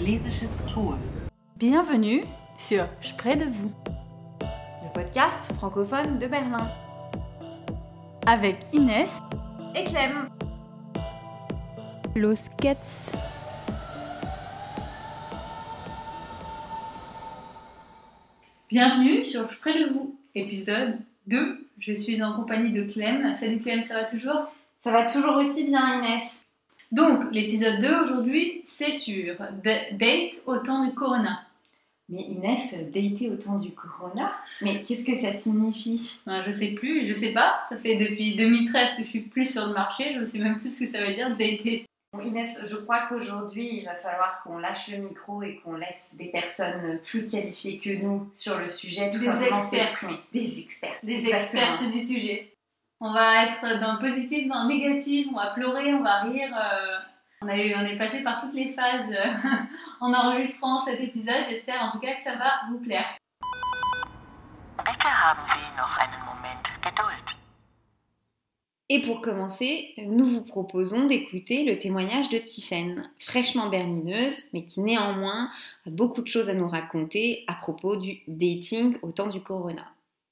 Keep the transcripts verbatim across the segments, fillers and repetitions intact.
Walisisches Tor. Bienvenue sur Je près de vous, le podcast francophone de Berlin. Avec Inès et Clem. Los Cats. Bienvenue sur Je près de vous, épisode deux. Je suis en compagnie de Clem. Salut Clem, ça va toujours ? Ça va toujours aussi bien, Inès. Donc, l'épisode deux aujourd'hui, c'est sur D- Date au temps du Corona. Mais Inès, dater au temps du Corona, mais qu'est-ce que ça signifie ? Ben, je sais plus, je sais pas. Ça fait depuis deux mille treize que je suis plus sur le marché. Je sais même plus ce que ça veut dire dater. Bon, Inès, je crois qu'aujourd'hui, il va falloir qu'on lâche le micro et qu'on laisse des personnes plus qualifiées que nous sur le sujet. Tout des simplement experts. s'exprimer. Des experts. Des Exactement. expertes du sujet. On va être dans le positif, dans le négatif, on va pleurer, on va rire. Euh, on, a eu, on est passé par toutes les phases euh, en enregistrant cet épisode. J'espère en tout cas que ça va vous plaire. Bitte haben Sie noch einen Moment Geduld. Et pour commencer, nous vous proposons d'écouter le témoignage de Tiffaine, fraîchement berlineuse, mais qui néanmoins a beaucoup de choses à nous raconter à propos du dating au temps du Corona.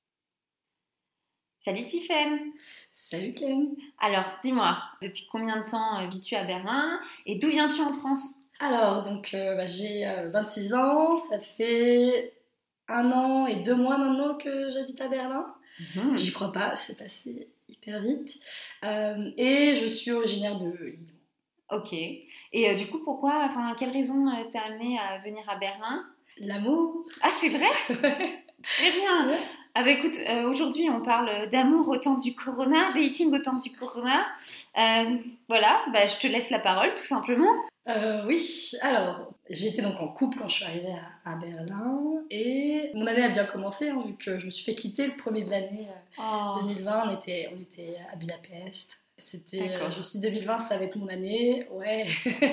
Salut Tiffaine. Salut Clem. Alors, dis-moi, depuis combien de temps vis-tu à Berlin et d'où viens-tu en France ? Alors, donc euh, bah, j'ai euh, vingt-six ans, ça fait un an et deux mois maintenant que j'habite à Berlin. Mmh. J'y crois pas, c'est passé hyper vite. Euh, et je suis originaire de Lyon. Ok. Et euh, du coup, pourquoi, enfin, quelle raison euh, t'a amené à venir à Berlin ? L'amour. Ah, c'est vrai ? Très bien. Ouais. Ah bah écoute, euh, aujourd'hui on parle d'amour au temps du Corona, dating au temps du Corona. Euh, voilà, bah, je te laisse la parole tout simplement. Euh, oui, alors j'étais donc en couple quand je suis arrivée à, à Berlin et mon année a bien commencé hein, vu que je me suis fait quitter le premier de l'année euh, Oh. deux mille vingt, on était, on était à Budapest. C'était, D'accord. euh, je me suis dit deux mille vingt, ça va être mon année, ouais.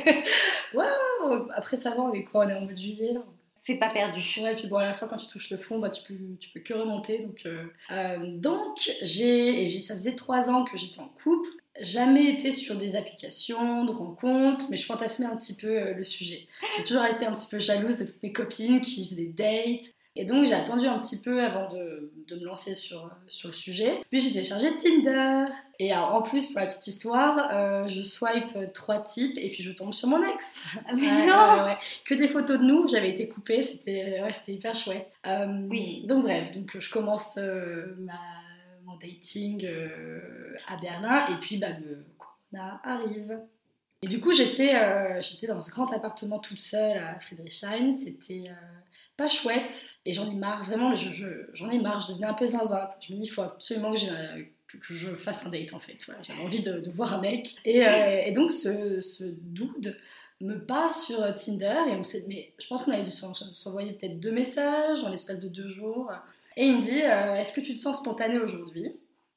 Wow. Après ça va, on est quoi ? On est en mode juillet. C'est pas perdu. Ouais, et puis bon, à la fin, quand tu touches le fond, bah, tu peux, tu peux que remonter. Donc, euh, euh, donc j'ai, et j'ai, ça faisait trois ans que j'étais en couple. Jamais été sur des applications de rencontres, mais je fantasmais un petit peu euh, le sujet. J'ai toujours été un petit peu jalouse de toutes mes copines qui faisaient des dates. Et donc, j'ai attendu un petit peu avant de, de me lancer sur, sur le sujet. Puis, j'ai téléchargé Tinder. Et alors, en plus, pour la petite histoire, euh, je swipe trois types et puis je tombe sur mon ex. Mais Ouais, non ouais, ouais. Que des photos de nous, j'avais été coupée, c'était, ouais, c'était hyper chouette. Euh, Oui. Donc, bref, donc, je commence euh, ma, mon dating euh, à Berlin et puis bah, le Corona arrive. Et du coup, j'étais, euh, j'étais dans ce grand appartement toute seule à Friedrichshain. C'était euh, pas chouette. Et j'en ai marre, vraiment, je, je, j'en ai marre. Je devenais un peu zinzin. Je me dis, il faut absolument que, j'ai, que, que je fasse un date, en fait. Voilà, j'avais envie de, de voir un mec. Et, euh, et donc, ce, ce dude me parle sur Tinder. Et on s'est, mais je pense qu'on avait dû s'envoyer peut-être deux messages en l'espace de deux jours. Et il me dit, euh, est-ce que tu te sens spontanée aujourd'hui ?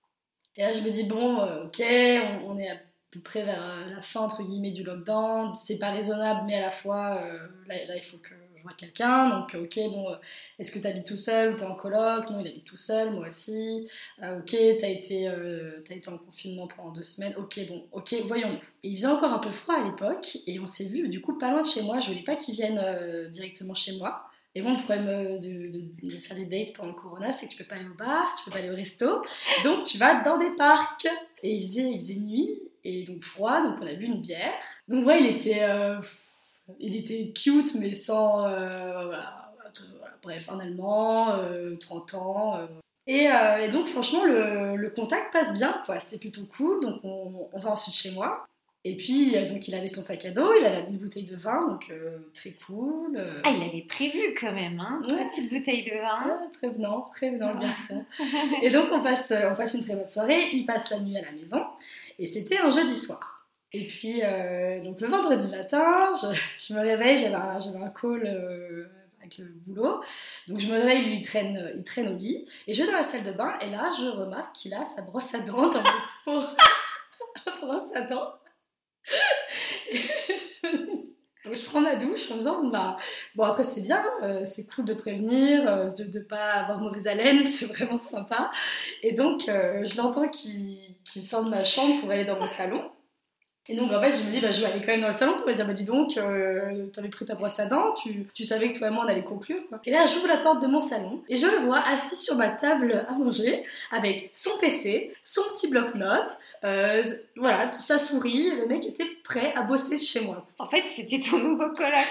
Et là, je me dis, bon, euh, ok, on, on est à peu près vers la fin entre guillemets du lockdown, c'est pas raisonnable mais à la fois euh, là, là il faut que je vois quelqu'un, donc ok bon euh, est-ce que t'habites tout seul ou t'es en coloc ? Non, il habite tout seul, moi aussi. Euh, ok, t'as été, euh, t'as été en confinement pendant deux semaines, ok bon, ok voyons-nous. Et il faisait encore un peu froid à l'époque et on s'est vu du coup pas loin de chez moi, je voulais pas qu'il vienne euh, directement chez moi. Et bon, le problème de, de, de faire des dates pendant le Corona, c'est que tu peux pas aller au bar, tu peux pas aller au resto, donc tu vas dans des parcs. Et il faisait, il faisait nuit, et donc froid, donc on a bu une bière. Donc ouais, il était, euh, il était cute, mais sans... Euh, voilà, voilà, bref, un Allemand, euh, trente ans... Euh. Et, euh, et donc franchement, le, le contact passe bien, quoi. C'est plutôt cool, donc on, on va ensuite chez moi. Et puis, euh, donc il avait son sac à dos, il avait une bouteille de vin, donc euh, très cool. Euh... Ah, il avait prévu quand même, hein, Ouais. petite bouteille de vin. Ouais, prévenant, prévenant le garçon. Et donc on passe, on passe une très bonne soirée, il passe la nuit à la maison, et c'était un jeudi soir. Et puis, euh, donc le vendredi matin, je, je me réveille, j'avais un, j'avais un call euh, avec le boulot, donc je me réveille, lui il traîne, il traîne au lit, et je vais dans la salle de bain, et là je remarque qu'il a sa brosse à dents dans le pot. brosse à dents. Donc je prends ma douche en me disant bah, bon après c'est bien, euh, c'est cool de prévenir, euh, de ne pas avoir mauvaise haleine, c'est vraiment sympa. Et donc euh, je l'entends qui, qui sort de ma chambre pour aller dans mon salon. Et donc en fait je me dis bah je vais aller quand même dans le salon pour lui dire bah dis donc euh, t'avais pris ta brosse à dents, tu, tu savais que toi et moi on allait conclure quoi. Et là j'ouvre la porte de mon salon et je le vois assis sur ma table à manger avec son P C, son petit bloc-notes, euh, voilà, sa souris, le mec était prêt à bosser chez moi. En fait c'était ton nouveau coloc.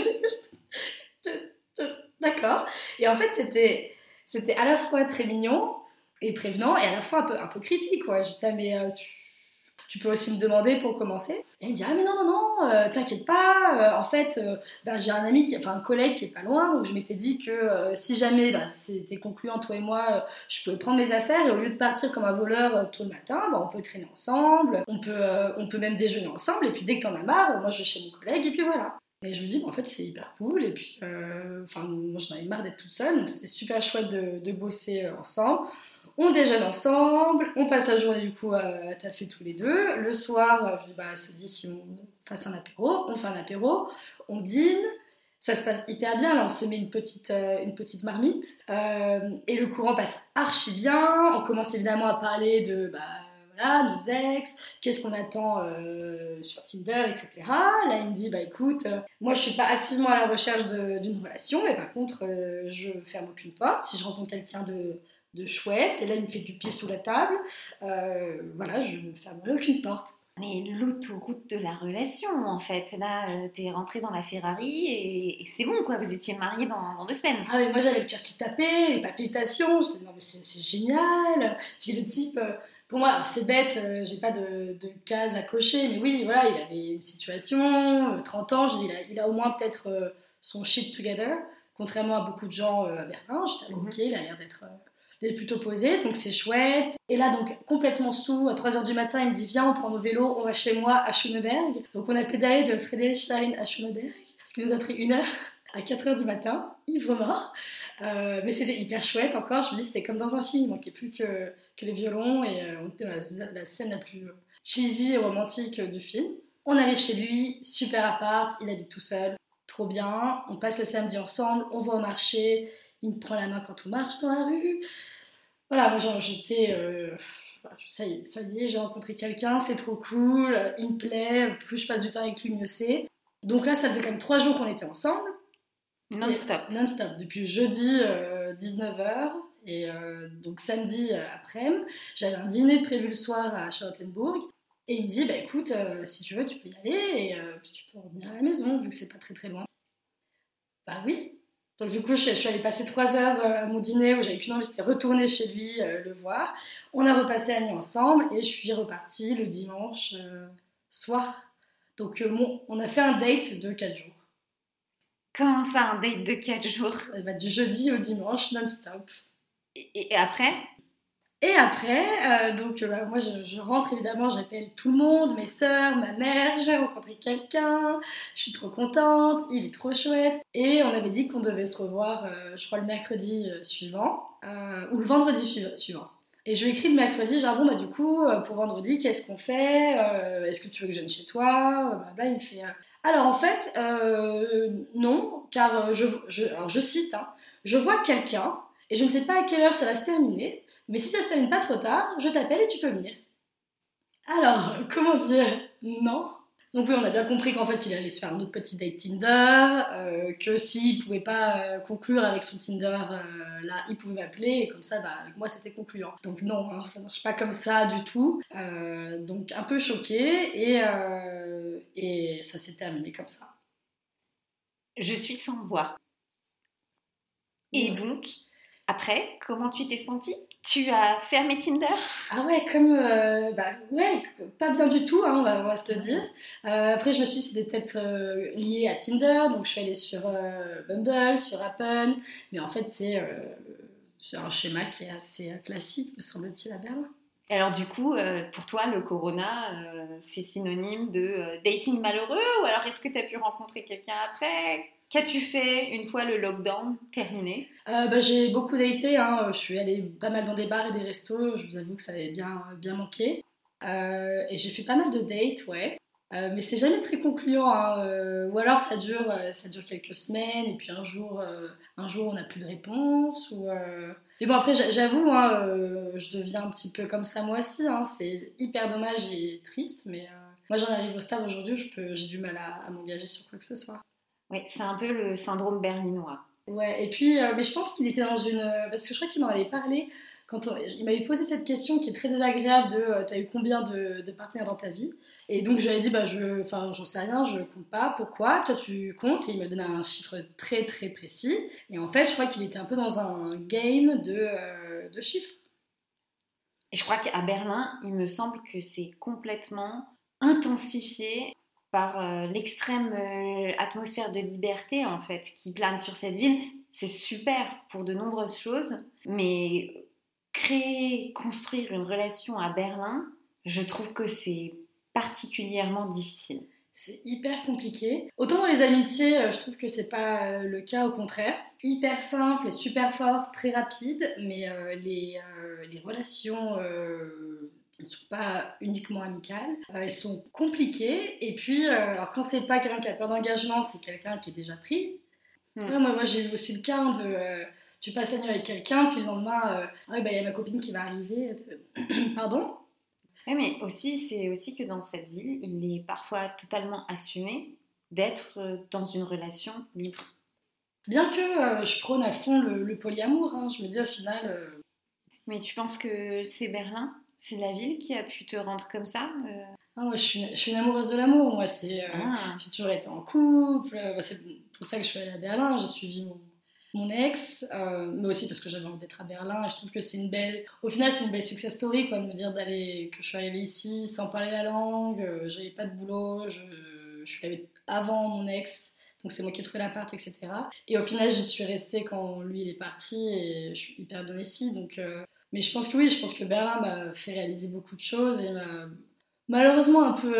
D'accord. Et en fait c'était, c'était à la fois très mignon et prévenant et à la fois un peu, un peu creepy quoi. J'étais mais euh, tu... Tu peux aussi me demander pour commencer. Et il me dit ah mais non non non, euh, t'inquiète pas. Euh, en fait, euh, bah, j'ai un ami, qui, enfin un collègue qui est pas loin, donc je m'étais dit que euh, si jamais bah, c'était concluant toi et moi, euh, je pouvais prendre mes affaires et au lieu de partir comme un voleur euh, tôt le matin, bah, on peut traîner ensemble, on peut euh, on peut même déjeuner ensemble. Et puis dès que t'en as marre, moi je vais chez mon collègue et puis voilà. Et je me dis bah, en fait c'est hyper cool et puis euh, enfin moi j'en avais marre d'être toute seule, donc c'était super chouette de, de bosser euh, ensemble. On déjeune ensemble, on passe la journée du coup à, à taffer tous les deux. Le soir, je dis bah se dit si on fasse un apéro, on fait un apéro, on dîne, ça se passe hyper bien. Là on se met une petite, euh, une petite marmite euh, et le courant passe archi bien. On commence évidemment à parler de bah voilà nos ex, qu'est-ce qu'on attend euh, sur Tinder, et cetera. Là il me dit bah écoute, euh, moi je suis pas activement à la recherche de, d'une relation, mais par contre euh, je ferme aucune porte. Si je rencontre quelqu'un de de chouette, et là il me fait du pied sous la table, euh, voilà, je ne fermerai aucune porte. Mais l'autoroute de la relation, en fait, là, euh, t'es rentrée dans la Ferrari et, et c'est bon, quoi, vous étiez mariés dans, dans deux semaines. Ah mais moi j'avais le cœur qui tapait, les palpitations, je me disais non mais c'est, c'est génial, puis le type, euh, pour moi, alors c'est bête, euh, j'ai pas de, de case à cocher, mais oui, voilà, il avait une situation, euh, trente ans, je dis, il a, il a au moins peut-être euh, son shit together, contrairement à beaucoup de gens euh, à Berlin, j'étais mm-hmm. ok, il a l'air d'être... Euh, d'être plutôt posé, donc c'est chouette. Et là, donc, complètement saoul, à trois heures du matin, il me dit « Viens, on prend nos vélos, on va chez moi à Schöneberg ». Donc on a pédalé de Friedrichshain à Schöneberg, ce qui nous a pris une heure à quatre heures du matin, ivre mort. Euh, mais c'était hyper chouette encore, je me dis c'était comme dans un film, il manquait plus que, que les violons, et euh, on était dans la, la scène la plus cheesy et romantique du film. On arrive chez lui, super appart, il habite tout seul, trop bien. On passe le samedi ensemble, on va au marché, il me prend la main quand on marche dans la rue. Voilà, moi genre, j'étais... Euh, ça y est, ça y est, j'ai rencontré quelqu'un, c'est trop cool, il me plaît, plus je passe du temps avec lui, mieux c'est. Donc là, ça faisait quand même trois jours qu'on était ensemble. Non-stop. Non-stop, depuis jeudi euh, dix-neuf heures, et euh, donc samedi euh, après-midi, j'avais un dîner prévu le soir à Charlottenburg, et il me dit, bah écoute, euh, si tu veux, tu peux y aller, et euh, puis tu peux revenir à la maison, vu que c'est pas très très loin. Bah oui. Donc du coup, je, je suis allée passer trois heures à mon dîner où j'avais qu'une envie, c'était retourner chez lui, euh, le voir. On a repassé la nuit ensemble et je suis repartie le dimanche euh, soir. Donc euh, bon, on a fait un date de quatre jours. Comment ça, un date de quatre jours? Et bah, du jeudi au dimanche, non-stop. Et, et après? Et après, euh, donc euh, bah, moi je, je rentre évidemment, j'appelle tout le monde, mes sœurs, ma mère, j'ai rencontré quelqu'un, je suis trop contente, il est trop chouette. Et on avait dit qu'on devait se revoir, euh, je crois le mercredi euh, suivant, euh, ou le vendredi su- suivant. Et je lui écris le mercredi, genre bon bah du coup, euh, pour vendredi, qu'est-ce qu'on fait euh, Est-ce que tu veux que je vienne chez toi Blabla, il me fait... Euh... Alors en fait, euh, non, car je, je, alors, je cite, hein, je vois quelqu'un, et je ne sais pas à quelle heure ça va se terminer, mais si ça se termine pas trop tard, je t'appelle et tu peux venir. Alors, comment dire non. Donc oui, on a bien compris qu'en fait, il allait se faire un autre petit date Tinder, euh, que s'il pouvait pas euh, conclure avec son Tinder, euh, là, il pouvait m'appeler, et comme ça, bah, avec moi, c'était concluant. Donc non, hein, ça marche pas comme ça du tout. Euh, donc un peu choquée, et, euh, et ça s'est terminé comme ça. Je suis sans voix. Et donc, après, comment tu t'es sentie ? Tu as fermé Tinder ? Ah ouais, comme... Euh, bah ouais, pas bien du tout, hein, on, va, on va se le dire. Euh, après, je me suis dit c'était peut-être euh, lié à Tinder, donc je suis allée sur euh, Bumble, sur Happen, mais en fait, c'est, euh, c'est un schéma qui est assez classique, me semble-t-il, à Berlin. Alors du coup, euh, pour toi, le corona, euh, c'est synonyme de euh, dating malheureux, ou alors est-ce que tu as pu rencontrer quelqu'un après ? Qu'as-tu fait une fois le lockdown terminé ? euh, bah, J'ai beaucoup daté, hein. Je suis allée pas mal dans des bars et des restos, je vous avoue que ça avait bien, bien manqué. Euh, et j'ai fait pas mal de dates, ouais. Euh, mais c'est jamais très concluant, hein. Euh, ou alors ça dure, ça dure quelques semaines, et puis un jour, euh, un jour on n'a plus de réponse. Ou, euh... Mais bon, après, j'avoue, hein, euh, je deviens un petit peu comme ça moi aussi, hein. C'est hyper dommage et triste, mais... Euh... Moi, j'en arrive au stade aujourd'hui où je peux, j'ai du mal à, à m'engager sur quoi que ce soit. Oui, c'est un peu le syndrome berlinois. Ouais, et puis, euh, mais je pense qu'il était dans une... Parce que je crois qu'il m'en avait parlé, quand on- il m'avait posé cette question qui est très désagréable de euh, t'as eu combien de, de partenaires dans ta vie? Et donc, je lui avais dit, bah, je, enfin, j'en sais rien, je compte pas, pourquoi? Toi, tu comptes? Et il m'a donné un chiffre très, très précis. Et en fait, je crois qu'il était un peu dans un game de, euh, de chiffres. Et je crois qu'à Berlin, il me semble que c'est complètement intensifié par euh, l'extrême euh, atmosphère de liberté en fait qui plane sur cette ville. C'est super pour de nombreuses choses, mais créer, construire une relation à Berlin, je trouve que c'est particulièrement difficile. C'est hyper compliqué. Autant dans les amitiés, euh, je trouve que c'est pas euh, le cas, au contraire. Hyper simple et super fort, très rapide, mais euh, les, euh, les relations euh, ne sont pas uniquement amicales. Euh, elles sont compliquées. Et puis, euh, alors quand c'est pas quelqu'un qui a peur d'engagement, c'est quelqu'un qui est déjà pris. Mm. Ouais, moi, moi, j'ai eu aussi le cas hein, de... euh, tu passes la nuit avec quelqu'un, puis le lendemain, euh, ah ouais, bah, y a ma copine qui va arriver. Pardon? Oui, mais aussi, c'est aussi que dans cette ville, il est parfois totalement assumé d'être euh, dans une relation libre. Bien que euh, je prône à fond le, le polyamour, hein, je me dis au final... euh, Mais tu penses que c'est Berlin, c'est la ville qui a pu te rendre comme ça euh... ah, moi, je suis, une, je suis une amoureuse de l'amour, moi, c'est... euh, ah. J'ai toujours été en couple, euh, bah, c'est pour ça que je suis allée à Berlin, j'ai suivi mon, mon ex, euh, mais aussi parce que j'avais envie d'être à Berlin, et je trouve que c'est une belle... Au final, c'est une belle success story, quoi, de me dire d'aller... que je suis arrivée ici sans parler la langue, euh, j'avais pas de boulot, je, je suis arrivée avant mon ex... Donc c'est moi qui ai trouvé l'appart, et cetera. Et au final, j'y suis restée quand lui il est parti et je suis hyper bien ici. Donc, euh... mais je pense que oui, je pense que Berlin m'a fait réaliser beaucoup de choses et m'a malheureusement un peu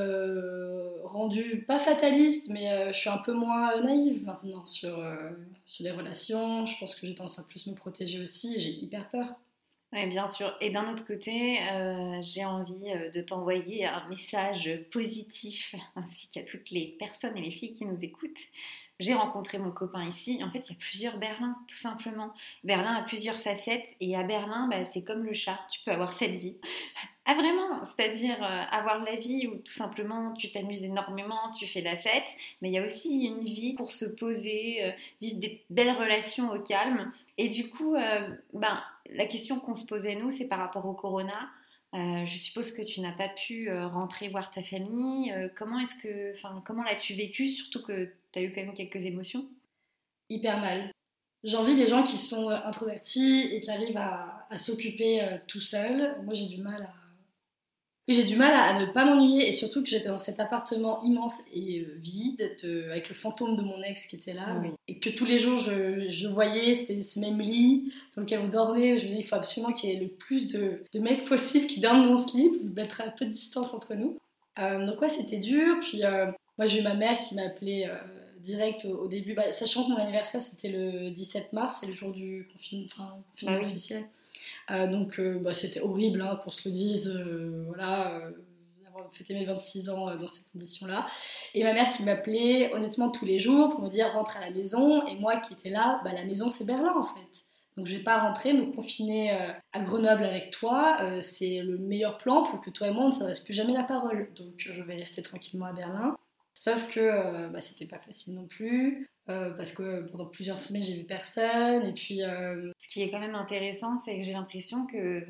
euh, rendue, pas fataliste, mais euh, je suis un peu moins naïve maintenant sur, euh, sur les relations. Je pense que j'ai tendance à plus me protéger aussi et j'ai hyper peur. Oui, bien sûr. Et d'un autre côté, euh, j'ai envie euh, de t'envoyer un message positif ainsi qu'à toutes les personnes et les filles qui nous écoutent. J'ai rencontré mon copain ici. En fait, il y a plusieurs Berlin, tout simplement. Berlin a plusieurs facettes et à Berlin, bah, c'est comme le chat. Tu peux avoir cette vie. Ah vraiment, c'est-à-dire euh, avoir la vie où tout simplement tu t'amuses énormément, tu fais la fête, mais il y a aussi une vie pour se poser, euh, vivre des belles relations au calme. Et du coup, euh, ben, la question qu'on se posait nous, c'est par rapport au corona. Euh, je suppose que tu n'as pas pu euh, rentrer voir ta famille. Euh, comment est-ce que, enfin, comment l'as-tu vécu, surtout que tu as eu quand même quelques émotions? Hyper mal. J'envie des gens qui sont euh, introvertis et qui arrivent à, à s'occuper euh, tout seuls. Moi, j'ai du mal à Oui, j'ai du mal à, à ne pas m'ennuyer et surtout que j'étais dans cet appartement immense et euh, vide de- avec le fantôme de mon ex qui était là Oui. et que tous les jours je, je voyais, c'était ce même lit dans lequel on dormait. Je me disais, il faut absolument qu'il y ait le plus de, de mecs possible qui dorment dans ce lit pour mettre un peu de distance entre nous. Euh, donc ouais, c'était dur. Puis euh, moi, j'ai eu ma mère qui m'a appelé euh, direct au, au début, bah, sachant que mon anniversaire c'était le dix-sept mars, c'est le jour du confin- enfin, confinement Ah oui. officiel. Euh, donc euh, bah, c'était horrible hein, qu'on se le dise, euh, voilà, euh, d'avoir fêté mes vingt-six ans euh, dans ces conditions-là. Et ma mère qui m'appelait honnêtement tous les jours pour me dire rentre à la maison, et moi qui étais là, bah, la maison c'est Berlin en fait. Donc je vais pas rentrer, me confiner euh, à Grenoble avec toi, euh, c'est le meilleur plan pour que toi et moi on ne s'adresse plus jamais la parole. Donc je vais rester tranquillement à Berlin. Sauf que euh, bah, c'était pas facile non plus. Euh, parce que pendant plusieurs semaines j'ai vu personne et puis euh, Ce qui est quand même intéressant, c'est que j'ai l'impression que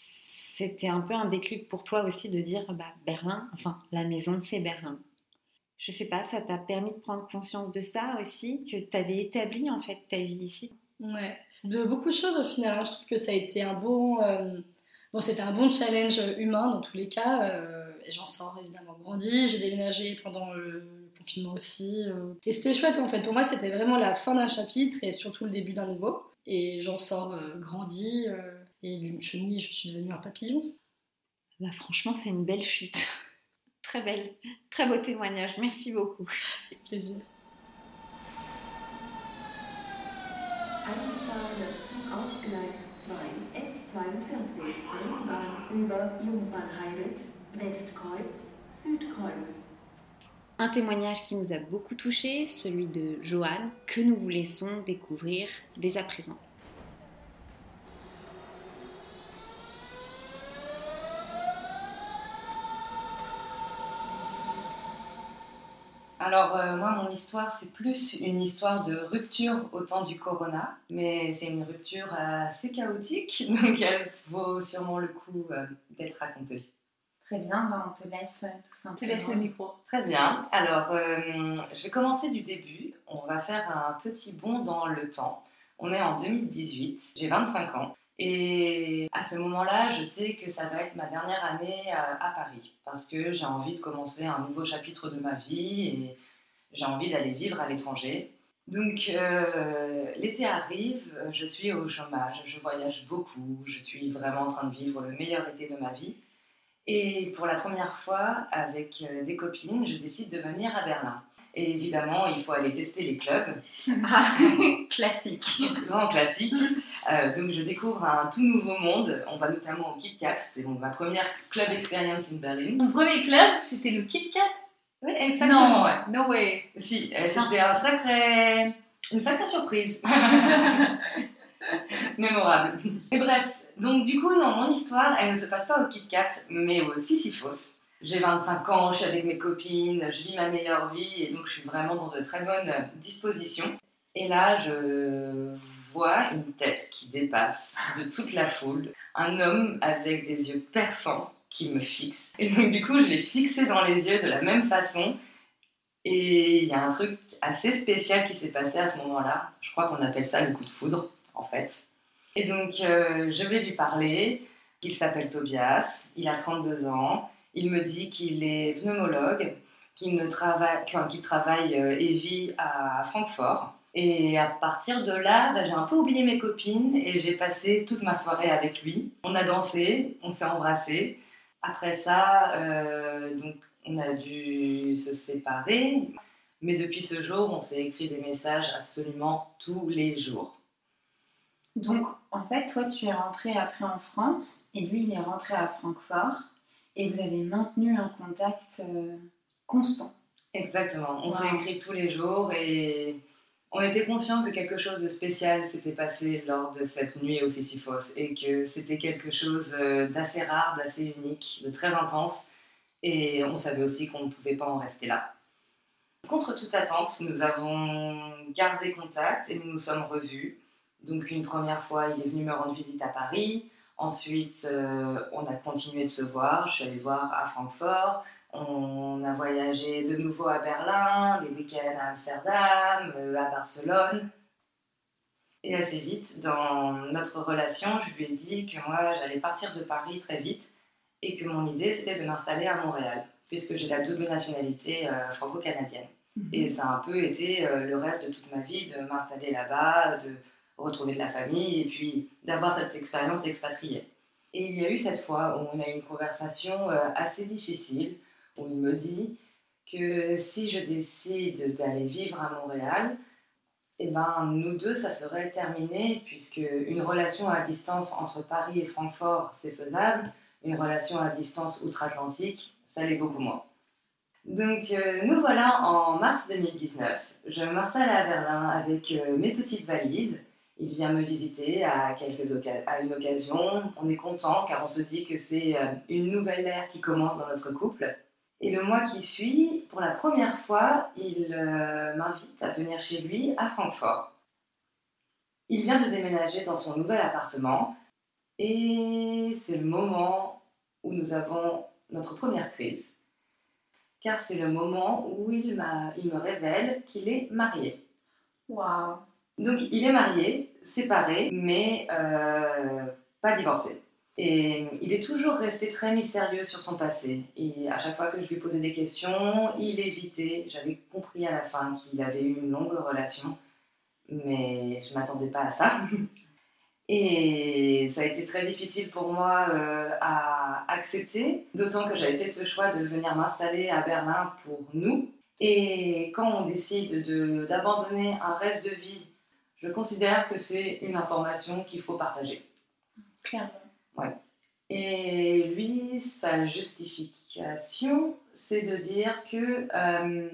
c'était un peu un déclic pour toi aussi de dire bah, Berlin, enfin la maison c'est Berlin. Je sais pas, ça t'a permis de prendre conscience de ça aussi, que tu avais établi en fait ta vie ici. ouais, de beaucoup de choses au final. Hein. Je trouve que ça a été un bon, euh, bon, c'était un bon challenge humain dans tous les cas. Euh, et j'en sors évidemment grandi. J'ai déménagé pendant le confinement aussi. Euh, et c'était chouette en fait. Pour moi, c'était vraiment la fin d'un chapitre et surtout le début d'un nouveau. Et j'en sors euh, grandi. Euh, et d'une chenille, je suis devenue un papillon. Bah, franchement, c'est une belle chute. Très belle, très beau témoignage. Merci beaucoup. Avec plaisir. Einfahren Zug auf Gleis zwei S zweiundvierzig, Ringbahn über Jungfernheide, Westkreuz, Südkreuz. Un témoignage qui nous a beaucoup touché, celui de Joanne, que nous vous laissons découvrir dès à présent. Alors euh, moi, mon histoire, c'est plus une histoire de rupture au temps du corona, mais c'est une rupture assez chaotique, donc elle vaut sûrement le coup euh, d'être racontée. Très bien, ben, on te laisse euh, tout Je te simplement. laisse le micro. Très bien. Alors, euh, je vais commencer du début. On va faire un petit bond dans le temps. On est en deux mille dix-huit, j'ai vingt-cinq ans. Et à ce moment-là, je sais que ça va être ma dernière année à, à Paris. Parce que j'ai envie de commencer un nouveau chapitre de ma vie et j'ai envie d'aller vivre à l'étranger. Donc, euh, l'été arrive, je suis au chômage, je voyage beaucoup, je suis vraiment en train de vivre le meilleur été de ma vie. Et pour la première fois, avec euh, des copines, je décide de venir à Berlin. Et évidemment, il faut aller tester les clubs. Ah, classique. Grand classique. Euh, donc, je découvre un tout nouveau monde. On va notamment au Kit Kat. C'était donc ma première club experience in Berlin. Ton premier club, c'était le Kit Kat? Oui, exactement. Non, Ouais. no way. Si, euh, c'était un sacré... une sacrée surprise. Mémorable. Et bref, donc du coup, non, mon histoire, elle ne se passe pas au Kit Kat, mais au Sisyphos. J'ai vingt-cinq ans, je suis avec mes copines, je vis ma meilleure vie, et donc je suis vraiment dans de très bonnes dispositions. Et là, je vois une tête qui dépasse de toute la foule, un homme avec des yeux perçants qui me fixe. Et donc du coup, je l'ai fixé dans les yeux de la même façon. Et il y a un truc assez spécial qui s'est passé à ce moment-là. Je crois qu'on appelle ça le coup de foudre, en fait. Et donc, euh, je vais lui parler. Il s'appelle Tobias, il a trente-deux ans. Il me dit qu'il est pneumologue, qu'il, ne travaille, qu'il travaille euh, et vit à Francfort. Et à partir de là, bah, j'ai un peu oublié mes copines et j'ai passé toute ma soirée avec lui. On a dansé, on s'est embrassés. Après ça, euh, donc, on a dû se séparer. Mais depuis ce jour, on s'est écrit des messages absolument tous les jours. Donc, en fait, toi, tu es rentré après en France et lui, il est rentré à Francfort et vous avez maintenu un contact euh, constant. Exactement. On Wow. s'est écrit tous les jours et on était conscients que quelque chose de spécial s'était passé lors de cette nuit au Sisyphos et que c'était quelque chose d'assez rare, d'assez unique, de très intense. Et on savait aussi qu'on ne pouvait pas en rester là. Contre toute attente, nous avons gardé contact et nous nous sommes revus. Donc une première fois, il est venu me rendre visite à Paris. Ensuite, euh, on a continué de se voir. Je suis allée le voir à Francfort. On a voyagé de nouveau à Berlin, des week-ends à Amsterdam, euh, à Barcelone. Et assez vite, dans notre relation, je lui ai dit que moi, j'allais partir de Paris très vite et que mon idée, c'était de m'installer à Montréal, puisque j'ai la double nationalité euh, franco-canadienne. Mmh. Et ça a un peu été euh, le rêve de toute ma vie, de m'installer là-bas, de retrouver de la famille et puis d'avoir cette expérience d'expatrié. Et il y a eu cette fois où on a eu une conversation euh, assez difficile, où il me dit que si je décide d'aller vivre à Montréal, eh ben, nous deux, ça serait terminé, puisque une relation à distance entre Paris et Francfort, c'est faisable, une relation à distance outre-Atlantique, ça l'est beaucoup moins. Donc euh, nous voilà en mars deux mille dix-neuf. Je m'installe à Berlin avec euh, mes petites valises. Il vient me visiter à, quelques oca- à une occasion. On est content car on se dit que c'est euh, une nouvelle ère qui commence dans notre couple. Et le mois qui suit, pour la première fois, il euh, m'invite à venir chez lui à Francfort. Il vient de déménager dans son nouvel appartement et c'est le moment où nous avons notre première crise. Car c'est le moment où il, m'a, il me révèle qu'il est marié. Waouh. Donc il est marié, séparé, mais euh, pas divorcé. Et il est toujours resté très mystérieux sur son passé. Et à chaque fois que je lui posais des questions, il évitait. J'avais compris à la fin qu'il avait eu une longue relation, mais je ne m'attendais pas à ça. Et ça a été très difficile pour moi euh, à accepter, d'autant que j'avais fait ce choix de venir m'installer à Berlin pour nous. Et quand on décide de, d'abandonner un rêve de vie, je considère que c'est une information qu'il faut partager. Clairement. Ouais. Et lui, sa justification, c'est de dire que, euh,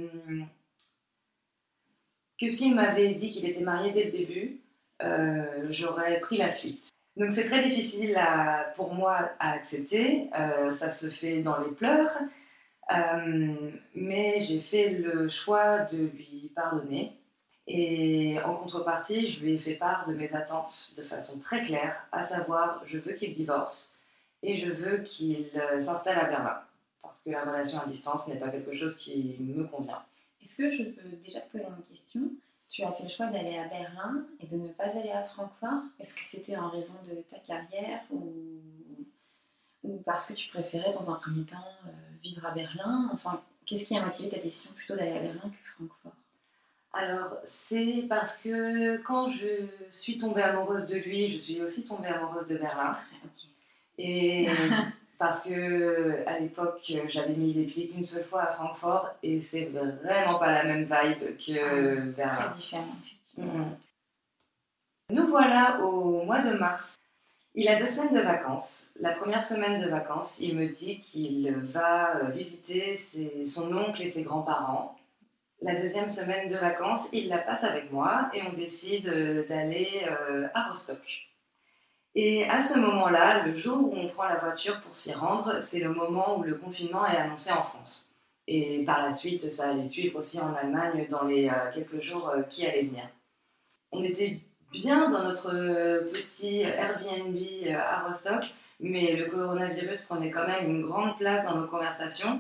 que s'il m'avait dit qu'il était marié dès le début, euh, j'aurais pris la fuite. Donc c'est très difficile à, pour moi à accepter, euh, ça se fait dans les pleurs, Euh, mais j'ai fait le choix de lui pardonner. Et en contrepartie, je lui ai fait part de mes attentes de façon très claire, à savoir, je veux qu'il divorce et je veux qu'il euh, s'installe à Berlin. Parce que la relation à distance n'est pas quelque chose qui me convient. Est-ce que je peux déjà te poser une question? Tu as fait le choix d'aller à Berlin et de ne pas aller à Francfort. Est-ce que c'était en raison de ta carrière ou, ou parce que tu préférais dans un premier temps euh, vivre à Berlin? Enfin, qu'est-ce qui a motivé ta décision plutôt d'aller à Berlin que Francfort? Alors, c'est parce que quand je suis tombée amoureuse de lui, je suis aussi tombée amoureuse de Berlin. Ok. Et parce que à l'époque, j'avais mis les pieds qu'une seule fois à Francfort et c'est vraiment pas la même vibe que Ah, Berlin. très différent, effectivement. Mm. Nous voilà au mois de mars. Il a deux semaines de vacances. La première semaine de vacances, il me dit qu'il va visiter ses- son oncle et ses grands-parents. La deuxième semaine de vacances, il la passe avec moi et on décide euh, d'aller euh, à Rostock. Et à ce moment-là, le jour où on prend la voiture pour s'y rendre, c'est le moment où le confinement est annoncé en France. Et par la suite, ça allait suivre aussi en Allemagne dans les euh, quelques jours euh, qui allaient venir. On était bien dans notre euh, petit Airbnb euh, à Rostock, mais le coronavirus prenait quand même une grande place dans nos conversations.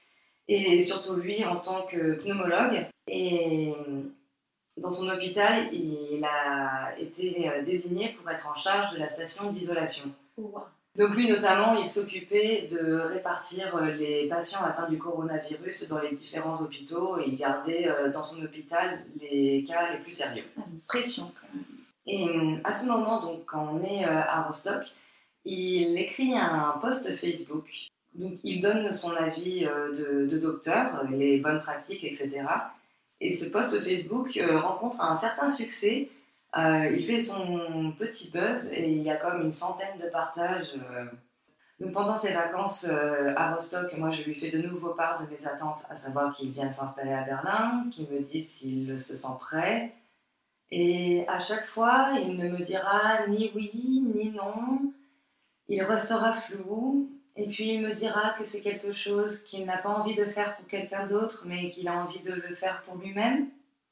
Et surtout lui en tant que pneumologue. Et dans son hôpital, il a été désigné pour être en charge de la station d'isolation. Wow. Donc lui notamment, il s'occupait de répartir les patients atteints du coronavirus dans les différents hôpitaux et il gardait dans son hôpital les cas les plus sérieux. Ah, une pression quand même. Et à ce moment, donc, quand on est à Rostock, il écrit un post Facebook. Donc, il donne son avis euh, de, de docteur, les bonnes pratiques, et cetera. Et ce post Facebook euh, rencontre un certain succès. Euh, il fait son petit buzz et il y a comme une centaine de partages. Euh. Donc, pendant ses vacances euh, à Rostock, moi, je lui fais de nouveau part de mes attentes, à savoir qu'il vient de s'installer à Berlin, qu'il me dit s'il se sent prêt. Et à chaque fois, il ne me dira ni oui, ni non. Il restera flou. Et puis il me dira que c'est quelque chose qu'il n'a pas envie de faire pour quelqu'un d'autre, mais qu'il a envie de le faire pour lui-même.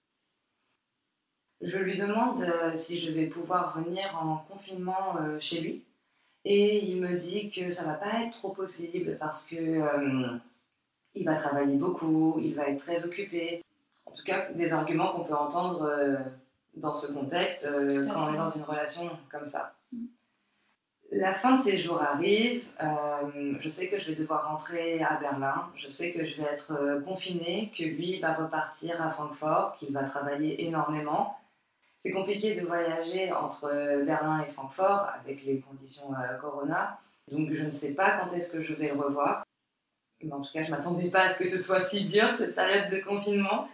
Je lui demande euh, si je vais pouvoir venir en confinement euh, chez lui. Et il me dit que ça ne va pas être trop possible parce que euh, il va travailler beaucoup, il va être très occupé. En tout cas, des arguments qu'on peut entendre euh, dans ce contexte euh, quand on est dans une relation comme ça. La fin de ces jours arrive, euh, je sais que je vais devoir rentrer à Berlin, je sais que je vais être euh, confinée, que lui va repartir à Francfort, qu'il va travailler énormément. C'est compliqué de voyager entre Berlin et Francfort avec les conditions euh, Corona, donc je ne sais pas quand est-ce que je vais le revoir. Mais en tout cas, je ne m'attendais pas à ce que ce soit si dur, cette période de confinement.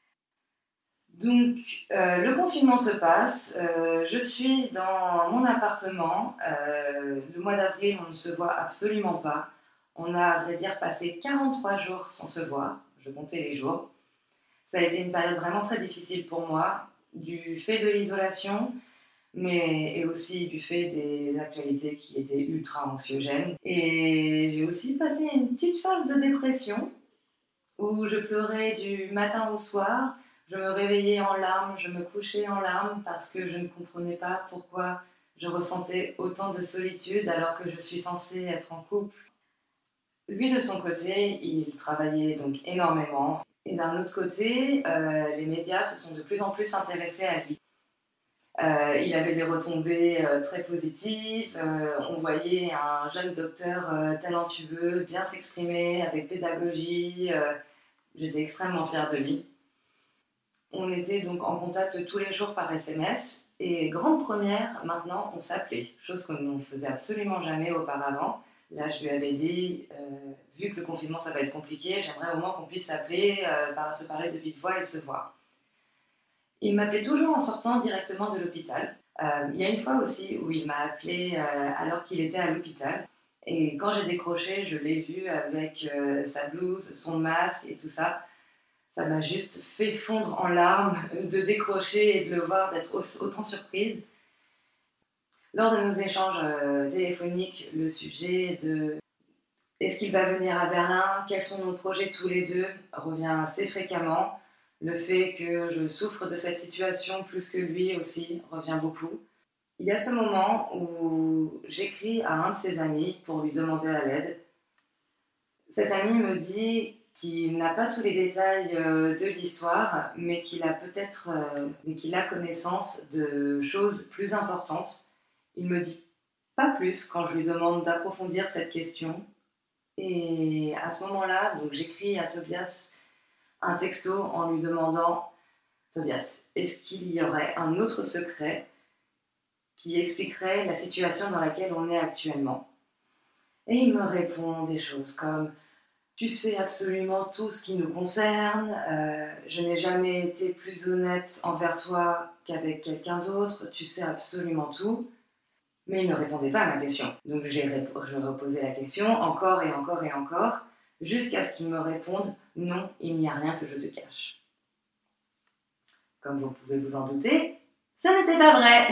Donc, euh, le confinement se passe, euh, je suis dans mon appartement, euh, le mois d'avril, on ne se voit absolument pas. On a, à vrai dire, passé quarante-trois jours sans se voir, je comptais les jours. Ça a été une période vraiment très difficile pour moi, du fait de l'isolation, mais et aussi du fait des actualités qui étaient ultra anxiogènes. Et j'ai aussi passé une petite phase de dépression, où je pleurais du matin au soir. Je me réveillais en larmes, je me couchais en larmes parce que je ne comprenais pas pourquoi je ressentais autant de solitude alors que je suis censée être en couple. Lui, de son côté, il travaillait donc énormément. Et d'un autre côté, euh, les médias se sont de plus en plus intéressés à lui. Euh, il avait des retombées euh, très positives. Euh, on voyait un jeune docteur euh, talentueux bien s'exprimer avec pédagogie. Euh, j'étais extrêmement fière de lui. On était donc en contact tous les jours par S M S et grande première, maintenant on s'appelait, chose qu'on ne faisait absolument jamais auparavant. Là je lui avais dit, euh, vu que le confinement ça va être compliqué, j'aimerais au moins qu'on puisse s'appeler, euh, se parler de vive voix et se voir. Il m'appelait toujours en sortant directement de l'hôpital. Euh, il y a une fois aussi où il m'a appelé euh, alors qu'il était à l'hôpital. Et quand j'ai décroché, je l'ai vu avec euh, sa blouse, son masque et tout ça. Ça m'a juste fait fondre en larmes de décrocher et de le voir, d'être autant surprise. Lors de nos échanges euh, téléphoniques, le sujet de Est-ce qu'il va venir à Berlin? Quels sont nos projets tous les deux? Revient assez fréquemment. Le fait que je souffre de cette situation plus que lui aussi revient beaucoup. Il y a ce moment où j'écris à un de ses amis pour lui demander à l'aide. Cet ami me dit qu'il n'a pas tous les détails de l'histoire, mais qu'il a peut-être, mais qu'il a connaissance de choses plus importantes. Il me dit pas plus quand je lui demande d'approfondir cette question. Et à ce moment-là, donc j'écris à Tobias un texto en lui demandant « Tobias, est-ce qu'il y aurait un autre secret qui expliquerait la situation dans laquelle on est actuellement ?» Et il me répond des choses comme « Tu sais absolument tout ce qui nous concerne, euh, je n'ai jamais été plus honnête envers toi qu'avec quelqu'un d'autre, tu sais absolument tout. » Mais il ne répondait pas à ma question. Donc j'ai rép- je reposais la question encore et encore et encore, jusqu'à ce qu'il me réponde « Non, il n'y a rien que je te cache. » Comme vous pouvez vous en douter, ça n'était pas vrai.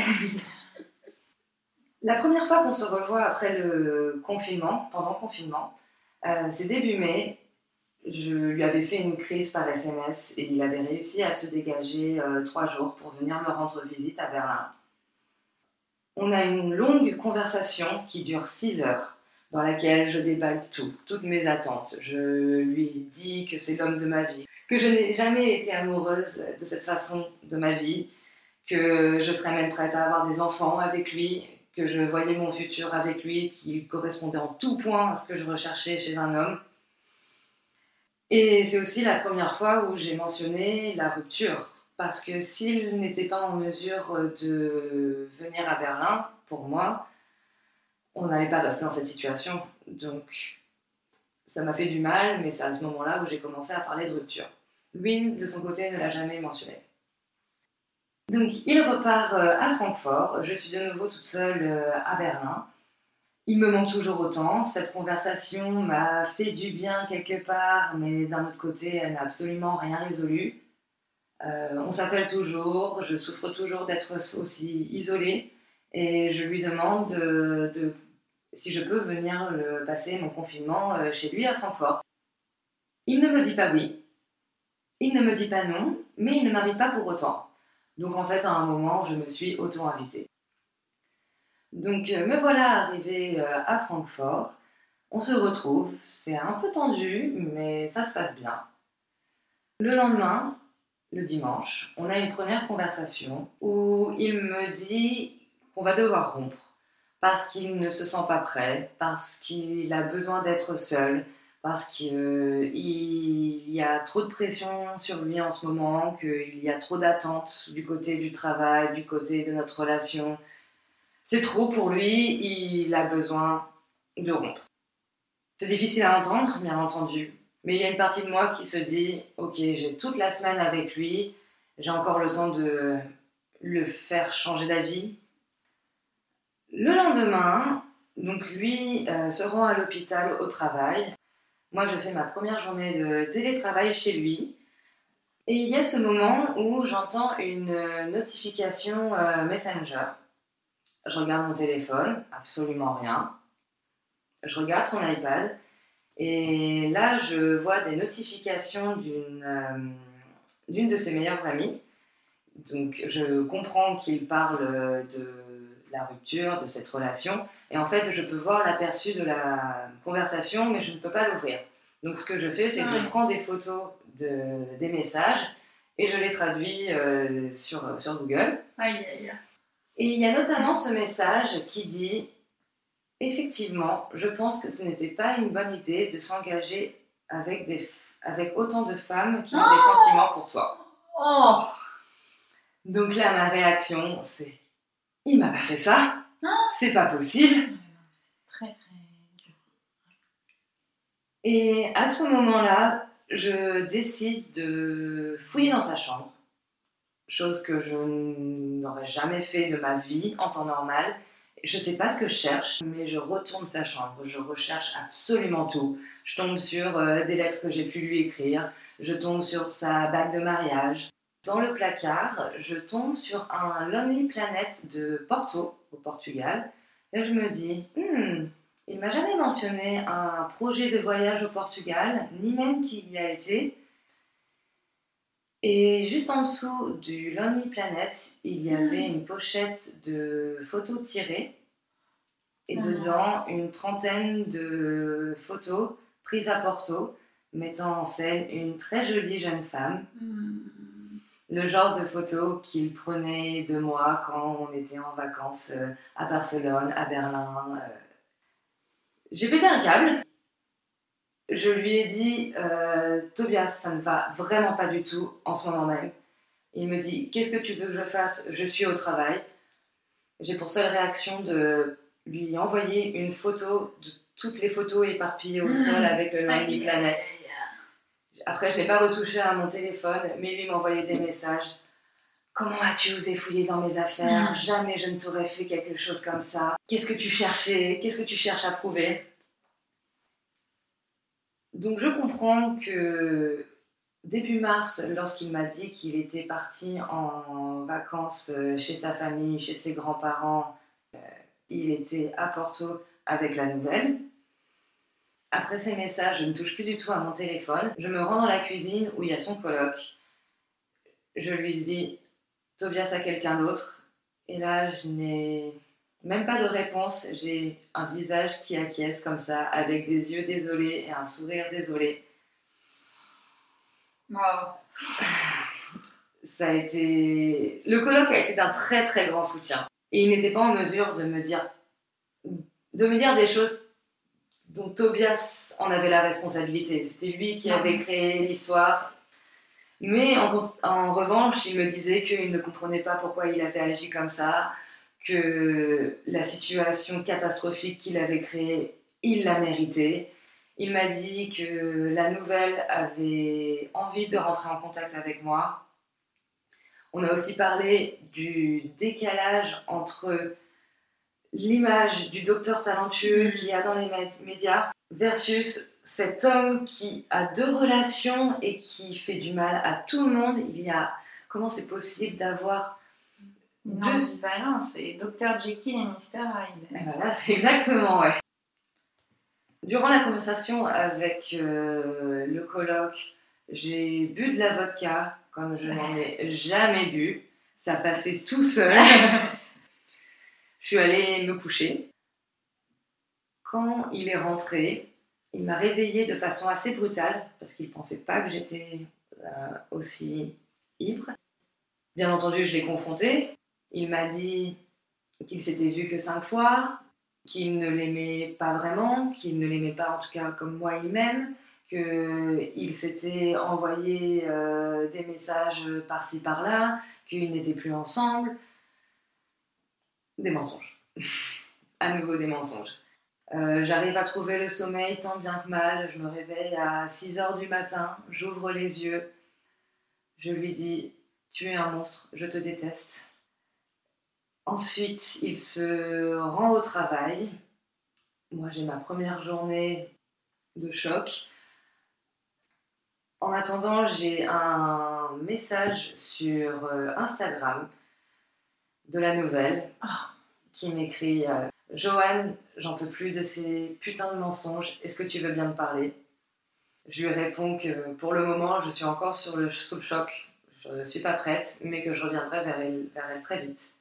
La première fois qu'on se revoit après le confinement, pendant le confinement, euh, c'est début mai. Je lui avais fait une crise par S M S et il avait réussi à se dégager euh, trois jours pour venir me rendre visite à Berlin. On a une longue conversation qui dure six heures, dans laquelle je déballe tout, toutes mes attentes. Je lui dis que c'est l'homme de ma vie, que je n'ai jamais été amoureuse de cette façon de ma vie, que je serais même prête à avoir des enfants avec lui, que je voyais mon futur avec lui, qu'il correspondait en tout point à ce que je recherchais chez un homme. Et c'est aussi la première fois où j'ai mentionné la rupture. Parce que s'il n'était pas en mesure de venir à Berlin, pour moi, on n'allait pas rester dans cette situation. Donc, ça m'a fait du mal, mais c'est à ce moment-là où j'ai commencé à parler de rupture. Lui, de son côté, ne l'a jamais mentionné. Donc, il repart à Francfort. Je suis de nouveau toute seule à Berlin. Il me manque toujours autant. Cette conversation m'a fait du bien quelque part, mais d'un autre côté, elle n'a absolument rien résolu. Euh, on s'appelle toujours, je souffre toujours d'être aussi isolée et je lui demande de, de, si je peux venir le, passer mon confinement chez lui à Francfort. Il ne me dit pas oui, il ne me dit pas non, mais il ne m'invite pas pour autant. Donc en fait, à un moment, je me suis auto-invitée. Donc me voilà arrivée à Francfort, on se retrouve, c'est un peu tendu, mais ça se passe bien. Le lendemain, le dimanche, on a une première conversation où il me dit qu'on va devoir rompre parce qu'il ne se sent pas prêt, parce qu'il a besoin d'être seul, parce qu'il euh, y a trop de pression sur lui en ce moment, qu'il y a trop d'attentes du côté du travail, du côté de notre relation. C'est trop pour lui, il a besoin de rompre. C'est difficile à entendre, bien entendu. Mais il y a une partie de moi qui se dit « Ok, j'ai toute la semaine avec lui, j'ai encore le temps de le faire changer d'avis. » Le lendemain, donc lui euh, se rend à l'hôpital au travail. Moi, je fais ma première journée de télétravail chez lui. Et il y a ce moment où j'entends une notification euh, Messenger. Je regarde mon téléphone, absolument rien. Je regarde son iPad. Et là, je vois des notifications d'une, euh, d'une de ses meilleures amies. Donc, je comprends qu'il parle de la rupture, de cette relation. Et en fait, je peux voir l'aperçu de la conversation, mais je ne peux pas l'ouvrir. Donc, ce que je fais, c'est que je prends des photos de, des messages et je les traduis euh, sur, sur Google. Aïe, aïe. Et il y a notamment ce message qui dit... Effectivement, je pense que ce n'était pas une bonne idée de s'engager avec, des, avec autant de femmes qui ont oh des sentiments pour toi. Oh. Donc là, ma réaction, c'est « Il m'a pas fait ça, oh. C'est pas possible. » Très, très dur. Et à ce moment-là, je décide de fouiller dans sa chambre, chose que je n'aurais jamais fait de ma vie en temps normal. Je ne sais pas ce que je cherche, mais je retourne sa chambre. Je recherche absolument tout. Je tombe sur euh, des lettres que j'ai pu lui écrire. Je tombe sur sa bague de mariage. Dans le placard, je tombe sur un Lonely Planet de Porto, au Portugal. Et je me dis, hmm, Il m'a jamais mentionné un projet de voyage au Portugal, ni même qu'il y a été. Et juste en dessous du Lonely Planet, il y avait une pochette de photos tirées. Et Ah. dedans, une trentaine de photos prises à Porto, mettant en scène une très jolie jeune femme. Hmm. Le genre de photos qu'il prenait de moi quand on était en vacances euh, à Barcelone, à Berlin. euh. J'ai pété un câble. Je lui ai dit euh, Tobias, ça ne va vraiment pas du tout en ce moment même. Il me dit qu'est-ce que tu veux que je fasse? Je suis au travail. J'ai pour seule réaction de lui envoyer une photo de toutes les photos éparpillées au sol avec le Lonely Planet. Après, je n'ai pas retouché à mon téléphone, mais lui m'envoyait des messages. Comment as-tu osé fouiller dans mes affaires? Jamais je ne t'aurais fait quelque chose comme ça. Qu'est-ce que tu cherchais? Qu'est-ce que tu cherches à prouver? Donc je comprends que début mars, lorsqu'il m'a dit qu'il était parti en vacances chez sa famille, chez ses grands-parents, euh, il était à Porto avec la nouvelle. Après ces messages, je ne touche plus du tout à mon téléphone. Je me rends dans la cuisine où il y a son coloc. Je lui dis « Tobias a quelqu'un d'autre ». Et là, je n'ai même pas de réponse. J'ai un visage qui acquiesce comme ça, avec des yeux désolés et un sourire désolé. Wow. Ça a été... Le colloque a été d'un très très grand soutien. Et il n'était pas en mesure de me dire, de me dire des choses dont Tobias en avait la responsabilité. C'était lui qui avait créé l'histoire. Mais en, en revanche, il me disait qu'il ne comprenait pas pourquoi il avait agi comme ça, que la situation catastrophique qu'il avait créée, il l'a méritée. Il m'a dit que la nouvelle avait envie de rentrer en contact avec moi. On a aussi parlé du décalage entre l'image du docteur talentueux mmh. qu'il y a dans les médias versus cet homme qui a deux relations et qui fait du mal à tout le monde. Il y a... Comment c'est possible d'avoir une deux... ambivalence, et docteur Jekyll et mister Hyde. Et voilà, c'est exactement, ouais. Durant la conversation avec euh, le colloque, j'ai bu de la vodka comme je n'en ai jamais bu. Ça passait tout seul. Je suis allée me coucher. Quand il est rentré, il m'a réveillée de façon assez brutale parce qu'il ne pensait pas que j'étais euh, aussi ivre. Bien entendu, je l'ai confronté. Il m'a dit qu'il s'était vu que cinq fois, qu'il ne l'aimait pas vraiment, qu'il ne l'aimait pas en tout cas comme moi il m'aime, qu'il s'était envoyé euh, des messages par-ci par-là, qu'ils n'étaient plus ensemble. Des mensonges. À nouveau des mensonges. Euh, j'arrive à trouver le sommeil tant bien que mal. Je me réveille à six heures du matin, j'ouvre les yeux. Je lui dis « Tu es un monstre, je te déteste ». Ensuite, il se rend au travail. Moi, j'ai ma première journée de choc. En attendant, j'ai un message sur Instagram de la nouvelle oh. qui m'écrit euh, « Joanne, j'en peux plus de ces putains de mensonges, est-ce que tu veux bien me parler ?» Je lui réponds que pour le moment, je suis encore sur le, sous le choc, je ne suis pas prête, mais que je reviendrai vers elle, vers elle très vite.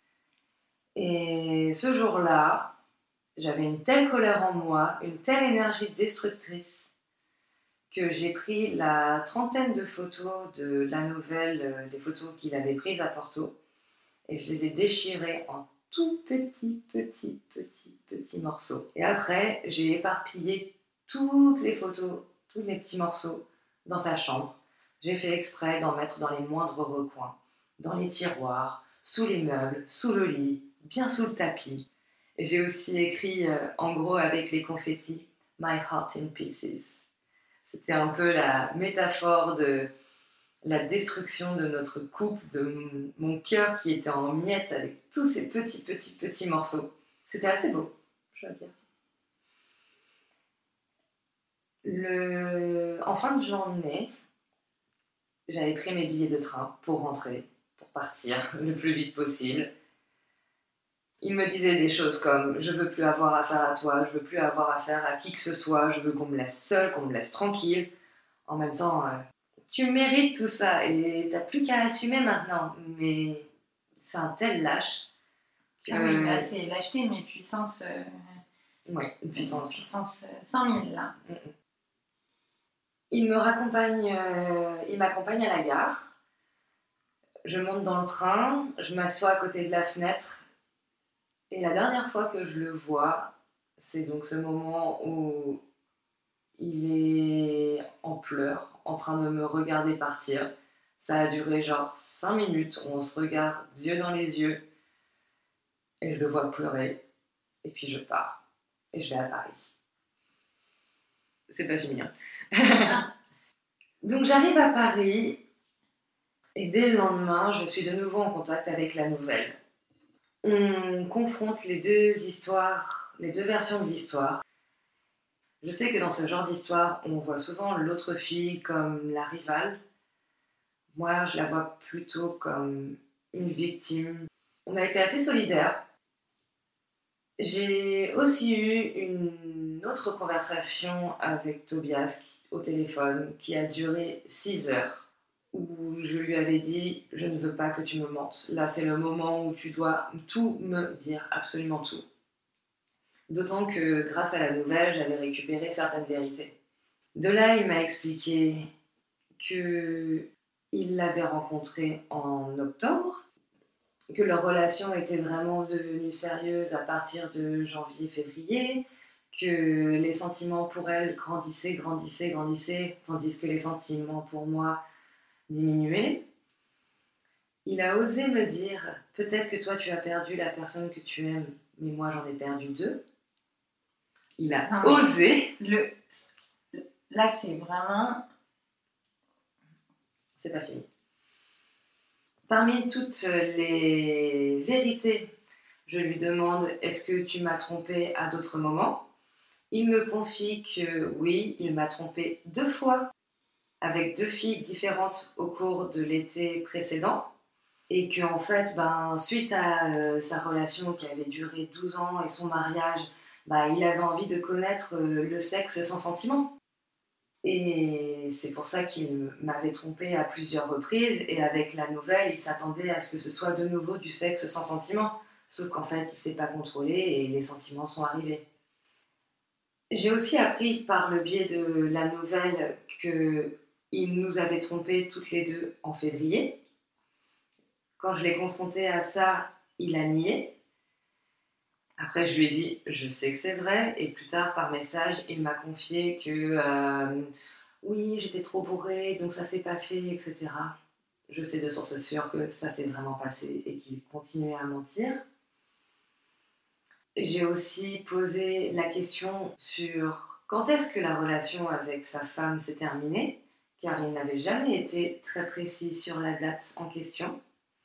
Et ce jour-là, j'avais une telle colère en moi, une telle énergie destructrice, que j'ai pris la trentaine de photos de la nouvelle, les photos qu'il avait prises à Porto, et je les ai déchirées en tout petits, petits, petits, petits morceaux. Et après, j'ai éparpillé toutes les photos, tous les petits morceaux dans sa chambre. J'ai fait exprès d'en mettre dans les moindres recoins, dans les tiroirs, sous les meubles, sous le lit, bien sous le tapis. Et j'ai aussi écrit, euh, en gros, avec les confettis, « My heart in pieces ». C'était un peu la métaphore de la destruction de notre couple, de mon cœur qui était en miettes avec tous ces petits, petits, petits morceaux. C'était assez beau, je dois dire. Le... En fin de journée, j'avais pris mes billets de train pour rentrer, pour partir le plus vite possible. Il me disait des choses comme « je veux plus avoir affaire à toi, je veux plus avoir affaire à qui que ce soit, je veux qu'on me laisse seule, qu'on me laisse tranquille ». En même temps, euh, tu mérites tout ça et t'as plus qu'à assumer maintenant. Mais c'est un tel lâche que... Ah oui, là, c'est lâcheté, mais puissance... Euh... Ouais, une puissance. Puissance euh, cent mille, là. Mm-mm. Il me raccompagne, euh, il m'accompagne à la gare. Je monte dans le train, je m'assois à côté de la fenêtre. Et la dernière fois que je le vois, c'est donc ce moment où il est en pleurs, en train de me regarder partir. Ça a duré genre cinq minutes où on se regarde yeux dans les yeux. Et je le vois pleurer. Et puis je pars. Et je vais à Paris. C'est pas fini. Hein. Donc j'arrive à Paris. Et dès le lendemain, je suis de nouveau en contact avec la nouvelle. On confronte les deux histoires, les deux versions de l'histoire. Je sais que dans ce genre d'histoire, on voit souvent l'autre fille comme la rivale. Moi, je la vois plutôt comme une victime. On a été assez solidaires. J'ai aussi eu une autre conversation avec Tobias au téléphone qui a duré six heures. Où je lui avais dit « je ne veux pas que tu me mentes. Là, c'est le moment où tu dois tout me dire, absolument tout. » D'autant que, grâce à la nouvelle, j'avais récupéré certaines vérités. De là, il m'a expliqué qu'il l'avait rencontrée en octobre, que leur relation était vraiment devenue sérieuse à partir de janvier-février, que les sentiments pour elle grandissaient, grandissaient, grandissaient, tandis que les sentiments pour moi diminuaient. Il a osé me dire « peut-être que toi tu as perdu la personne que tu aimes, mais moi j'en ai perdu deux ». Il a non, osé. Le... Là, c'est vraiment... C'est pas fini. Parmi toutes les vérités, je lui demande « est-ce que tu m'as trompé à d'autres moments ?» Il me confie que oui, il m'a trompé deux fois avec deux filles différentes au cours de l'été précédent. Et qu'en fait, ben, suite à euh, sa relation qui avait duré douze ans et son mariage, ben, il avait envie de connaître euh, le sexe sans sentiment. Et c'est pour ça qu'il m'avait trompée à plusieurs reprises. Et avec la nouvelle, il s'attendait à ce que ce soit de nouveau du sexe sans sentiment. Sauf qu'en fait, il ne s'est pas contrôlé et les sentiments sont arrivés. J'ai aussi appris par le biais de la nouvelle qu'il nous avait trompés toutes les deux en février. Quand je l'ai confronté à ça, il a nié. Après, je lui ai dit, je sais que c'est vrai. Et plus tard, par message, il m'a confié que euh, oui, j'étais trop bourrée, donc ça s'est pas fait, et cetera. Je sais de source sûre que ça s'est vraiment passé et qu'il continuait à mentir. J'ai aussi posé la question sur quand est-ce que la relation avec sa femme s'est terminée, car il n'avait jamais été très précis sur la date en question.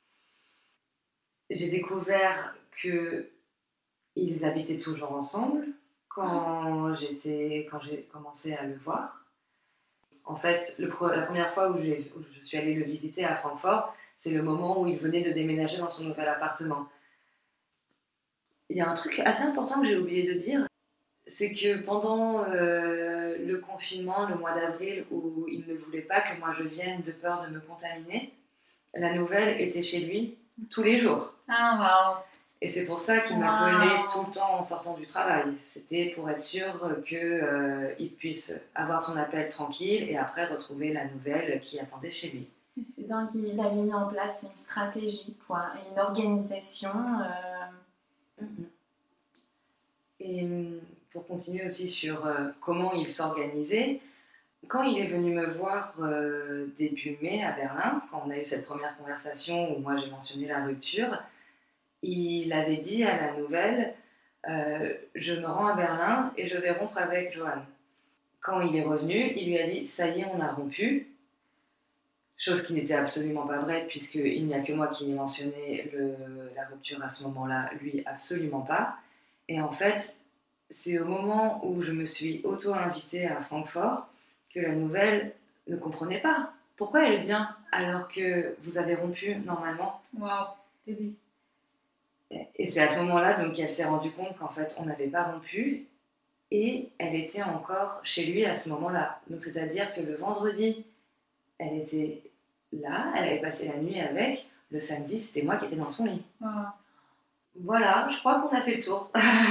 J'ai découvert qu'ils habitaient toujours ensemble quand, j'étais, quand j'ai commencé à le voir. En fait, le, la première fois où, j'ai, où je suis allée le visiter à Francfort, c'est le moment où il venait de déménager dans son nouvel appartement. Il y a un truc assez important que j'ai oublié de dire, c'est que pendant euh, le confinement, le mois d'avril, où il ne voulait pas que moi je vienne de peur de me contaminer, la nouvelle était chez lui tous les jours. Ah, waouh! Et c'est pour ça qu'il m'appelait wow. tout le temps en sortant du travail. C'était pour être sûr qu'il euh, puisse avoir son appel tranquille et après retrouver la nouvelle qui attendait chez lui. C'est dingue, il avait mis en place une stratégie, quoi, et une organisation. Euh... Mm-hmm. Et pour continuer aussi sur euh, comment il s'organisait, quand il est venu me voir euh, début mai à Berlin, quand on a eu cette première conversation où moi j'ai mentionné la rupture, il avait dit à la nouvelle euh, « je me rends à Berlin et je vais rompre avec Johan ». Quand il est revenu, il lui a dit « ça y est, on a rompu ». Chose qui n'était absolument pas vraie puisqu'il n'y a que moi qui ai mentionné le, la rupture à ce moment-là, lui absolument pas. Et en fait, c'est au moment où je me suis auto-invitée à Francfort que la nouvelle ne comprenait pas. Pourquoi elle vient alors que vous avez rompu normalement ? Waouh, bébé. Et c'est à ce moment-là donc, qu'elle s'est rendue compte qu'en fait, on n'avait pas rompu. Et elle était encore chez lui à ce moment-là. Donc, c'est-à-dire que le vendredi, elle était là, elle avait passé la nuit avec. Le samedi, c'était moi qui étais dans son lit. Wow. Voilà, je crois qu'on a fait le tour.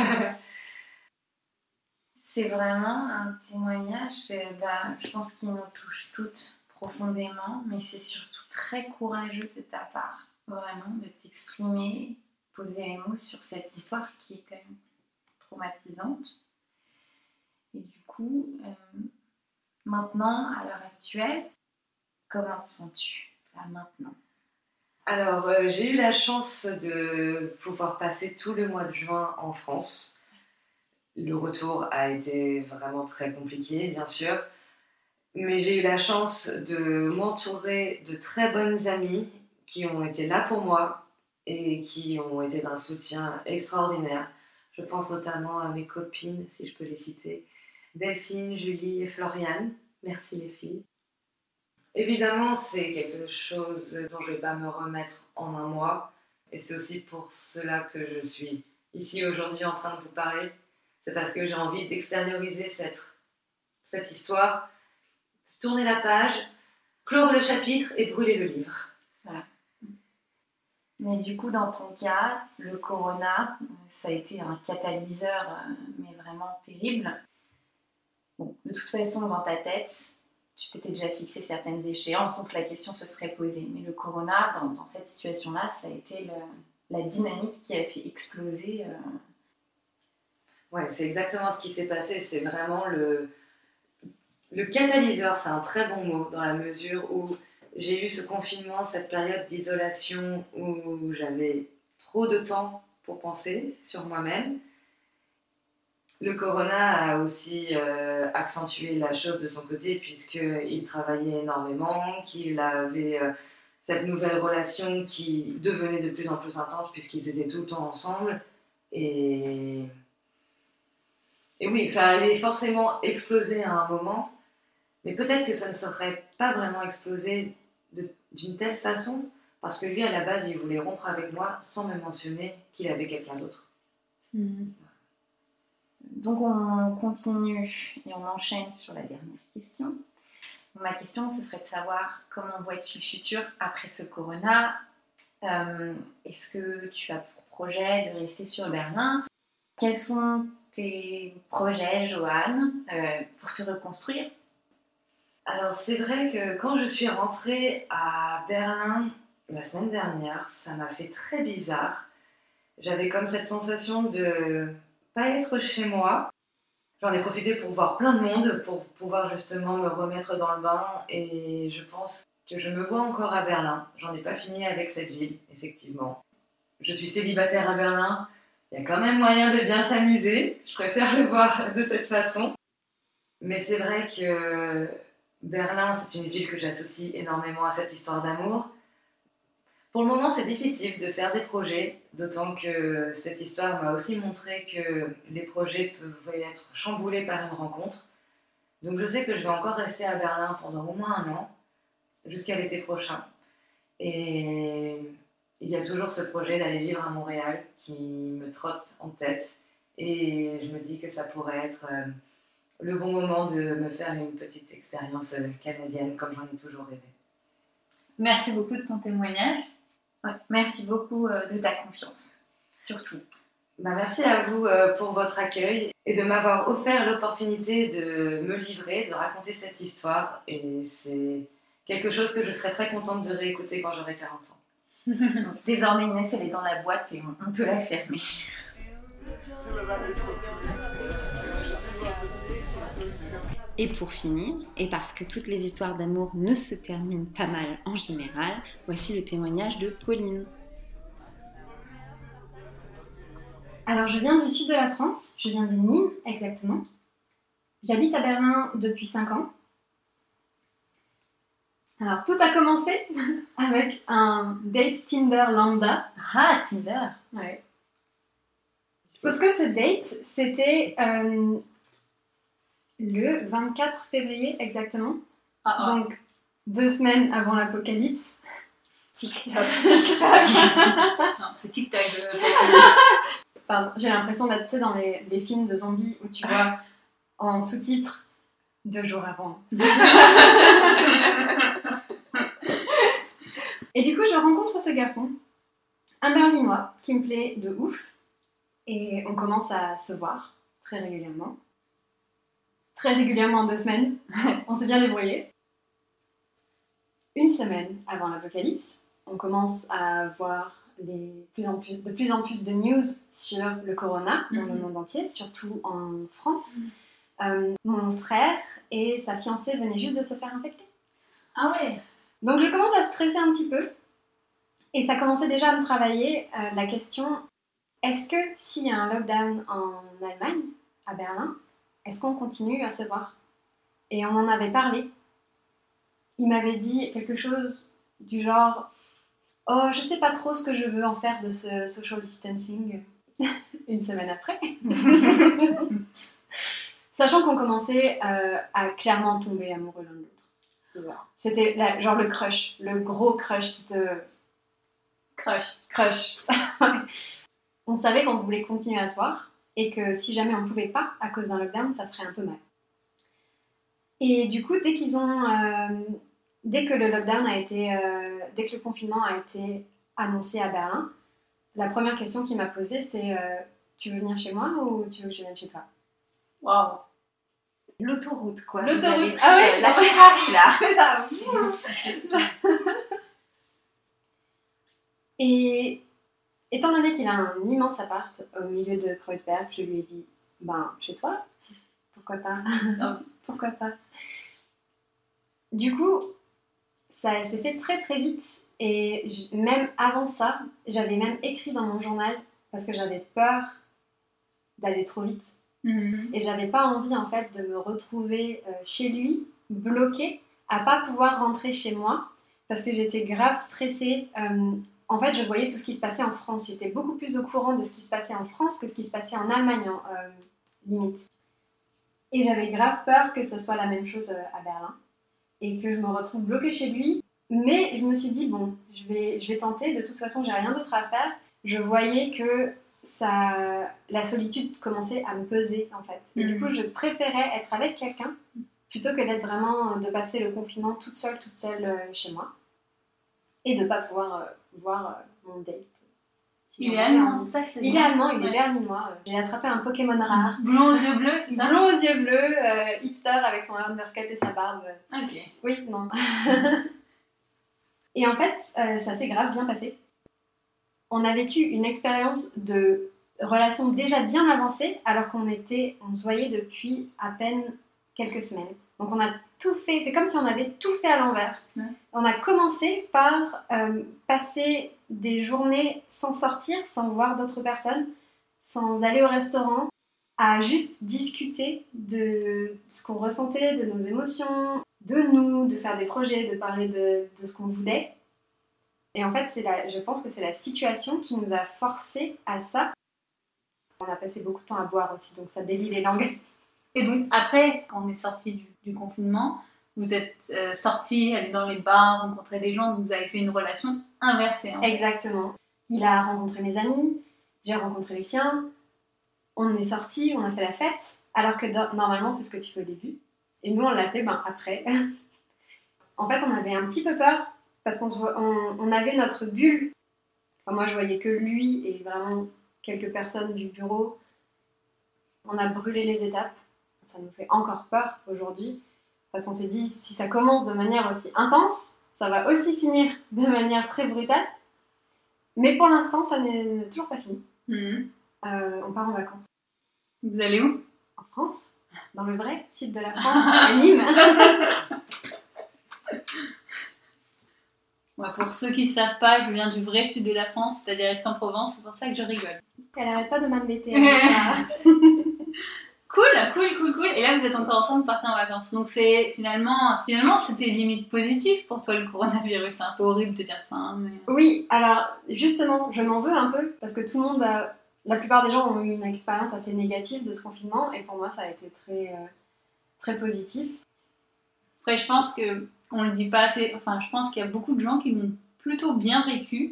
C'est vraiment un témoignage, euh, bah, je pense qu'il nous touche toutes profondément, mais c'est surtout très courageux de ta part, vraiment, de t'exprimer, poser les mots sur cette histoire qui est quand même traumatisante. Et du coup, euh, maintenant, à l'heure actuelle, comment te sens-tu, là, maintenant ? Alors, euh, j'ai eu la chance de pouvoir passer tout le mois de juin en France. Le retour a été vraiment très compliqué, bien sûr. Mais j'ai eu la chance de m'entourer de très bonnes amies qui ont été là pour moi et qui ont été d'un soutien extraordinaire. Je pense notamment à mes copines, si je peux les citer, Delphine, Julie et Floriane. Merci les filles. Évidemment, c'est quelque chose dont je ne vais pas me remettre en un mois. Et c'est aussi pour cela que je suis ici aujourd'hui en train de vous parler. C'est parce que j'ai envie d'extérioriser cette, cette histoire, tourner la page, clore le chapitre et brûler le livre. Voilà. Mais du coup, dans ton cas, le corona, ça a été un catalyseur, mais vraiment terrible. Bon, de toute façon, dans ta tête, tu t'étais déjà fixé certaines échéances, donc la question se serait posée. Mais le corona, dans, dans cette situation-là, ça a été le, la dynamique qui a fait exploser... Euh, Ouais, c'est exactement ce qui s'est passé. C'est vraiment le, le catalyseur, c'est un très bon mot, dans la mesure où j'ai eu ce confinement, cette période d'isolation où j'avais trop de temps pour penser sur moi-même. Le corona a aussi euh, accentué la chose de son côté, puisqu'il travaillait énormément, qu'il avait euh, cette nouvelle relation qui devenait de plus en plus intense, puisqu'ils étaient tout le temps ensemble. Et... Et oui, ça allait forcément exploser à un moment, mais peut-être que ça ne serait pas vraiment explosé de, d'une telle façon, parce que lui, à la base, il voulait rompre avec moi sans me mentionner qu'il avait quelqu'un d'autre. Mmh. Donc on continue et on enchaîne sur la dernière question. Ma question, ce serait de savoir comment vois-tu le futur après ce corona ? euh, Est-ce que tu as pour projet de rester sur Berlin ? Quels sont tes projets, Joanne, euh, pour te reconstruire ? Alors, c'est vrai que quand je suis rentrée à Berlin la semaine dernière, ça m'a fait très bizarre. J'avais comme cette sensation de pas être chez moi. J'en ai profité pour voir plein de monde, pour pouvoir justement me remettre dans le bain. Et je pense que je me vois encore à Berlin. J'en ai pas fini avec cette ville, effectivement. Je suis célibataire à Berlin. Il y a quand même moyen de bien s'amuser, je préfère le voir de cette façon. Mais c'est vrai que Berlin, c'est une ville que j'associe énormément à cette histoire d'amour. Pour le moment, c'est difficile de faire des projets, d'autant que cette histoire m'a aussi montré que les projets peuvent être chamboulés par une rencontre. Donc je sais que je vais encore rester à Berlin pendant au moins un an, jusqu'à l'été prochain. Et... il y a toujours ce projet d'aller vivre à Montréal qui me trotte en tête et je me dis que ça pourrait être euh, le bon moment de me faire une petite expérience euh, canadienne comme j'en ai toujours rêvé. Merci beaucoup de ton témoignage. Ouais, merci beaucoup euh, de ta confiance, surtout. Bah, merci à vous euh, pour votre accueil et de m'avoir offert l'opportunité de me livrer, de raconter cette histoire, et c'est quelque chose que je serais très contente de réécouter quand j'aurai quarante ans. Désormais, Inès, elle est dans la boîte et on, on peut la fermer. Et pour finir, et parce que toutes les histoires d'amour ne se terminent pas mal en général, voici le témoignage de Pauline. Alors, je viens du sud de la France, je viens de Nîmes exactement. J'habite à Berlin depuis cinq ans. Alors, tout a commencé avec un date Tinder lambda. Ah, Tinder. Ouais. Sauf que ce date, c'était euh, le vingt-quatre février exactement. Ah, ah. Donc, deux semaines avant l'apocalypse. TikTok. TikTok. c'est TikTok. Euh, Pardon, j'ai l'impression d'être, tu sais, dans les, les films de zombies où tu vois en sous-titres deux jours avant. Et du coup, je rencontre ce garçon, un Berlinois, qui me plaît de ouf. Et on commence à se voir très régulièrement. Très régulièrement en deux semaines. On s'est bien débrouillé. Une semaine avant l'apocalypse, on commence à voir les plus en plus, de plus en plus de news sur le corona dans le monde entier, surtout en France. Euh, mon frère et sa fiancée venaient juste de se faire infecter. Ah ouais. Donc je commence à stresser un petit peu. Et ça commençait déjà à me travailler euh, la question, est-ce que s'il y a un lockdown en Allemagne, à Berlin, est-ce qu'on continue à se voir? Et on en avait parlé. Il m'avait dit quelque chose du genre, oh, je sais pas trop ce que je veux en faire de ce social distancing. Une semaine après. Sachant qu'on commençait euh, à clairement tomber amoureux l'un de l'autre. C'était la, genre le crush, le gros crush qui te... Crush. Crush. On savait qu'on voulait continuer à se voir et que si jamais on ne pouvait pas à cause d'un lockdown, ça ferait un peu mal. Et du coup, dès qu'ils ont... Euh, dès que le lockdown a été... Euh, dès que le confinement a été annoncé à Berlin, la première question qu'il m'a posée, c'est euh, tu veux venir chez moi ou tu veux que je vienne chez toi? Waouh. L'autoroute, quoi. L'autoroute. Vous avez- Ah oui, euh, la Ferrari, là. C'est ça. Et étant donné qu'il a un immense appart au milieu de Kreuzberg, je lui ai dit, ben, chez toi, pourquoi pas? Pourquoi pas? Du coup, ça s'est fait très très vite. Et j- même avant ça, j'avais même écrit dans mon journal parce que j'avais peur d'aller trop vite. Mhm. Et j'avais pas envie en fait de me retrouver euh, chez lui, bloquée, à pas pouvoir rentrer chez moi parce que j'étais grave stressée. Euh, en fait, je voyais tout ce qui se passait en France. J'étais beaucoup plus au courant de ce qui se passait en France que ce qui se passait en Allemagne, en, euh, limite. Et j'avais grave peur que ce soit la même chose euh, à Berlin et que je me retrouve bloquée chez lui. Mais je me suis dit, bon, je vais, je vais tenter. De toute façon, j'ai rien d'autre à faire. Je voyais que ça, la solitude commençait à me peser, en fait. Et Mhm. du coup, je préférais être avec quelqu'un plutôt que d'être vraiment, de passer le confinement toute seule, toute seule euh, chez moi. Et de ne pas pouvoir euh, voir euh, mon date. Si Il on est avait allemand, envie. c'est ça que t'as Il dit? est allemand, il est Ouais. berlinois. J'ai attrapé un Pokémon rare. Blond aux yeux bleus, c'est ça? Blond aux yeux bleus, euh, hipster avec son undercut et sa barbe. Ok. Oui, non. Et en fait, euh, ça s'est grave bien passé. On a vécu une expérience de relation déjà bien avancée, alors qu'on était, on se voyait depuis à peine quelques semaines. Donc on a tout fait, c'est comme si on avait tout fait à l'envers. Ouais. On a commencé par euh, passer des journées sans sortir, sans voir d'autres personnes, sans aller au restaurant, à juste discuter de ce qu'on ressentait, de nos émotions, de nous, de faire des projets, de parler de, de ce qu'on voulait. Et en fait, c'est la, je pense que c'est la situation qui nous a forcés à ça. On a passé beaucoup de temps à boire aussi, donc ça délie les langues. Et donc, après, quand on est sorti du, du confinement, vous êtes euh, sortis, allés dans les bars, rencontrer des gens, vous avez fait une relation inversée. Hein. Exactement. Il a rencontré mes amis, j'ai rencontré les siens, on est sortis, on a fait la fête, alors que do- normalement, c'est ce que tu fais au début. Et nous, on l'a fait ben, après. En fait, on avait un petit peu peur, parce qu'on se voit- on, on avait notre bulle. Enfin, moi, je voyais que lui et vraiment quelques personnes du bureau. On a brûlé les étapes. Ça nous fait encore peur aujourd'hui. Parce qu'on s'est dit, si ça commence de manière aussi intense, ça va aussi finir de manière très brutale. Mais pour l'instant, ça n'est toujours pas fini. Mhm. Euh, on part en vacances. Vous allez où? En France, dans le vrai sud de la France, à Nîmes. Ouais, pour ceux qui ne savent pas, je viens du vrai sud de la France, c'est-à-dire Aix-en-Provence, c'est pour ça que je rigole. Elle arrête pas de m'embêter avec ça. Cool, cool, cool, cool. Et là, vous êtes encore ensemble, partis en vacances. Donc, c'est finalement, finalement, c'était limite positif pour toi le coronavirus. C'est un peu horrible de dire ça, hein, mais... Oui, alors justement, je m'en veux un peu parce que tout le monde, a... la plupart des gens ont eu une expérience assez négative de ce confinement et pour moi, ça a été très, euh, très positif. Après, je pense que on le dit pas assez. Enfin, je pense qu'il y a beaucoup de gens qui l'ont plutôt bien vécu.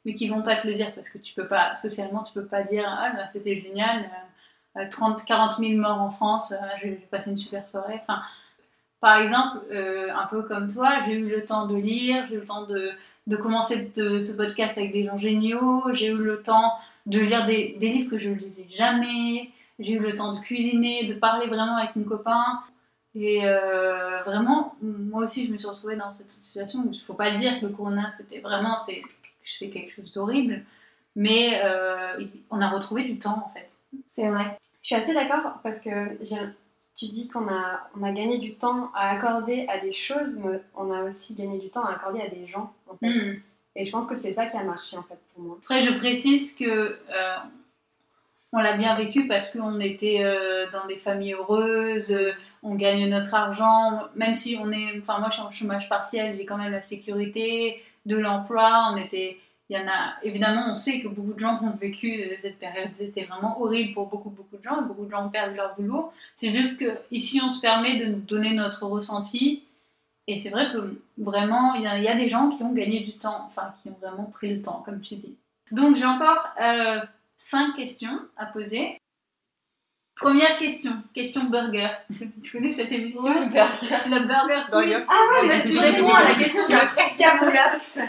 mais qui vont pas te le dire parce que tu peux pas, socialement, tu peux pas dire « Ah, bah, c'était génial, euh, trente à quarante mille morts en France, euh, j'ai passé une super soirée. » Enfin, par exemple, euh, un peu comme toi, j'ai eu le temps de lire, j'ai eu le temps de, de commencer de, ce podcast avec des gens géniaux, j'ai eu le temps de lire des, des livres que je ne lisais jamais, j'ai eu le temps de cuisiner, de parler vraiment avec mon copain. Et euh, vraiment, moi aussi, je me suis retrouvée dans cette situation où il ne faut pas dire que le corona, c'était vraiment, c'est, c'est quelque chose d'horrible, mais euh, on a retrouvé du temps, en fait. C'est vrai. Je suis assez d'accord parce que j'ai, tu dis qu'on a, on a gagné du temps à accorder à des choses, mais on a aussi gagné du temps à accorder à des gens, en fait. Mm. Et je pense que c'est ça qui a marché, en fait, pour moi. Après, je précise que euh, on l'a bien vécu parce qu'on était euh, dans des familles heureuses, euh, on gagne notre argent, même si on est, enfin moi je suis en chômage partiel, j'ai quand même la sécurité de l'emploi, on était, il y en a, évidemment on sait que beaucoup de gens ont vécu cette période, c'était vraiment horrible pour beaucoup beaucoup de gens, beaucoup de gens ont perdu leur boulot, c'est juste que ici on se permet de nous donner notre ressenti, et c'est vrai que vraiment il y, a, il y a des gens qui ont gagné du temps, enfin qui ont vraiment pris le temps comme tu dis. Donc j'ai encore euh, cinq questions à poser. Première question, question burger. Tu connais cette émission? Oui, burger. Le burger quiz. Ah ouais, mais tu réponds à la question d'après. Camoulox.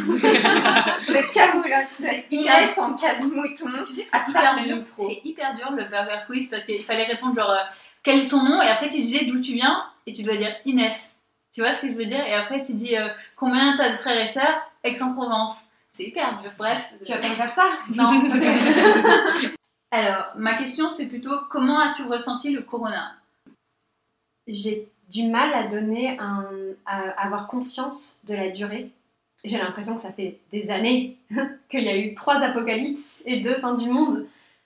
Le Camoulox. Inès en casse-mouton. Tu sais que c'est hyper dur. C'est hyper dur le burger quiz parce qu'il fallait répondre genre euh, quel est ton nom et après tu disais d'où tu viens et tu dois dire Inès. Tu vois ce que je veux dire? Et après tu dis euh, combien t'as de frères et sœurs? Aix-en-Provence. C'est hyper dur. Bref. Tu vas pas me faire ça? Non. Alors, ma question, c'est plutôt, comment as-tu ressenti le corona? J'ai du mal à donner un, à avoir conscience de la durée. J'ai l'impression que ça fait des années qu'il y a eu trois apocalypses et deux fins du monde.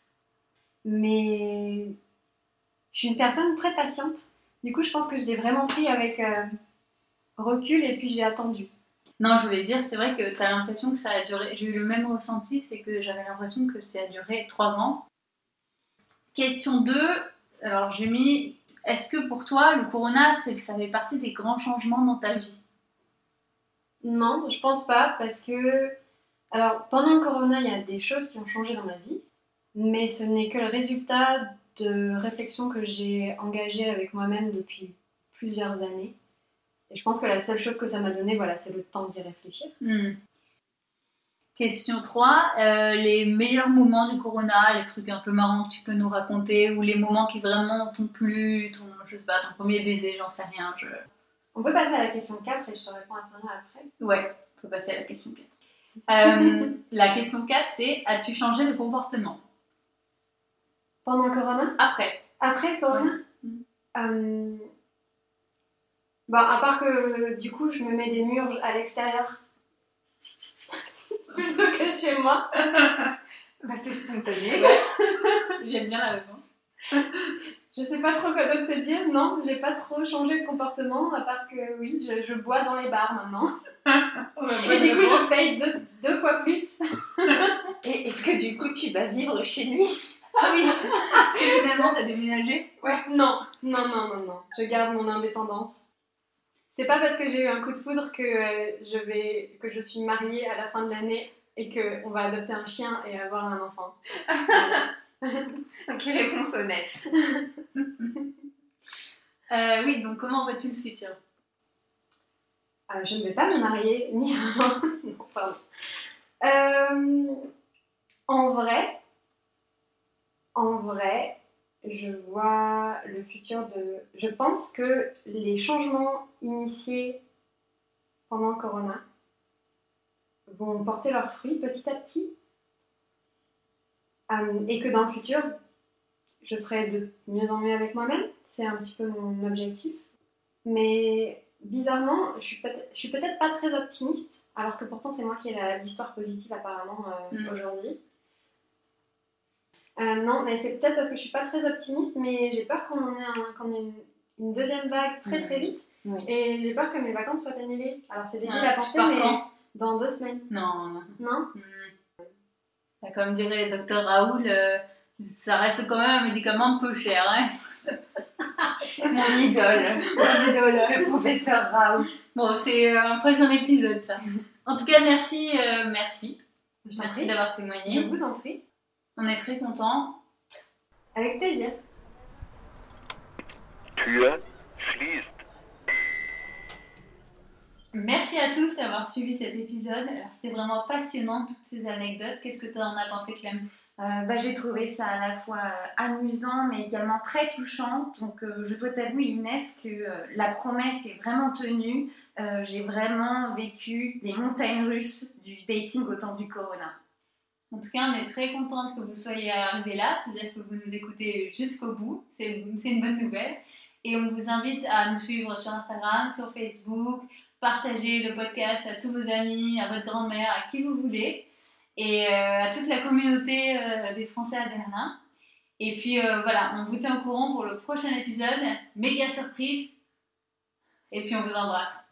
Mais je suis une personne très patiente. Du coup, je pense que je l'ai vraiment pris avec euh, recul et puis j'ai attendu. Non, je voulais dire, c'est vrai que tu as l'impression que ça a duré... J'ai eu le même ressenti, c'est que j'avais l'impression que ça a duré trois ans. Question deux, alors j'ai mis, est-ce que pour toi, le corona, c'est, ça fait partie des grands changements dans ta vie? Non, je pense pas, parce que... Alors, pendant le corona, il y a des choses qui ont changé dans ma vie, mais ce n'est que le résultat de réflexions que j'ai engagées avec moi-même depuis plusieurs années. Et je pense que la seule chose que ça m'a donné, voilà, c'est le temps d'y réfléchir. Hmm. Question trois, euh, les meilleurs moments du corona, les trucs un peu marrants que tu peux nous raconter, ou les moments qui vraiment t'ont plu, ton, je sais pas, ton premier baiser, j'en sais rien. Je... On peut passer à la question quatre et je te réponds à ça après. Ouais, on peut passer à la question quatre. euh, la question quatre, c'est, as-tu changé de comportement? Pendant le corona? Après. Après le corona? Ouais. euh... Bon, à part que du coup, je me mets des murs à l'extérieur. Plutôt que chez moi. Bah, c'est spontané. J'aime bien la réponse. Je sais pas trop quoi d'autre te dire. Non, j'ai pas trop changé de comportement, à part que oui, je, je bois dans les bars maintenant. Et du coup, je paye deux, deux fois plus. Et est-ce que du coup, tu vas vivre chez lui? Ah oui. Est-ce que finalement, t'as déménagé? Ouais. Non, non, non, non, non. Je garde mon indépendance. C'est pas parce que j'ai eu un coup de foudre que, euh, je, vais, que je suis mariée à la fin de l'année et qu'on va adopter un chien et avoir un enfant. Ok, réponse honnête. euh, oui, donc comment vois-tu le futur? euh, Je ne vais pas me marier, ni avant. Non, pardon. Euh, en vrai, en vrai, je vois le futur de... Je pense que les changements initiés pendant le corona vont porter leurs fruits petit à petit. Euh, et que dans le futur, je serai de mieux en mieux avec moi-même. C'est un petit peu mon objectif. Mais bizarrement, je suis peut-être, je suis peut-être pas très optimiste, alors que pourtant c'est moi qui ai la, l'histoire positive apparemment euh, mmh. aujourd'hui. Euh, non, mais c'est peut-être parce que je suis pas très optimiste, mais j'ai peur qu'on en ait, un, qu'on ait une, une deuxième vague très très vite. Oui. Et j'ai peur que mes vacances soient annulées. Alors c'est débile ah, à penser, mais quand? Dans deux semaines. Non, non. Non mmh. Comme dirait docteur Raoul, euh, ça reste quand même un médicament peu cher. Hein. Mon idole. Mon idole. Le professeur Raoul. Bon, c'est euh, un prochain épisode ça. En tout cas, merci, euh, merci. Je t'en Merci prie. d'avoir Je témoigné. vous en prie. On est très contents. Avec plaisir. Tür schließt. Merci à tous d'avoir suivi cet épisode. Alors, c'était vraiment passionnant, toutes ces anecdotes. Qu'est-ce que tu en as pensé, Clem? Euh, bah, j'ai trouvé ça à la fois euh, amusant mais également très touchant. Donc euh, je dois t'avouer Inès que euh, la promesse est vraiment tenue. Euh, j'ai vraiment vécu les montagnes russes du dating au temps du corona. En tout cas, on est très contente que vous soyez arrivés là, c'est-à-dire que vous nous écoutez jusqu'au bout. C'est c'est une bonne nouvelle. Et on vous invite à nous suivre sur Instagram, sur Facebook, partager le podcast à tous vos amis, à votre grand-mère, à qui vous voulez, et euh, à toute la communauté euh, des Français à Berlin. Et puis euh, voilà, on vous tient au courant pour le prochain épisode. Méga surprise. Et puis on vous embrasse.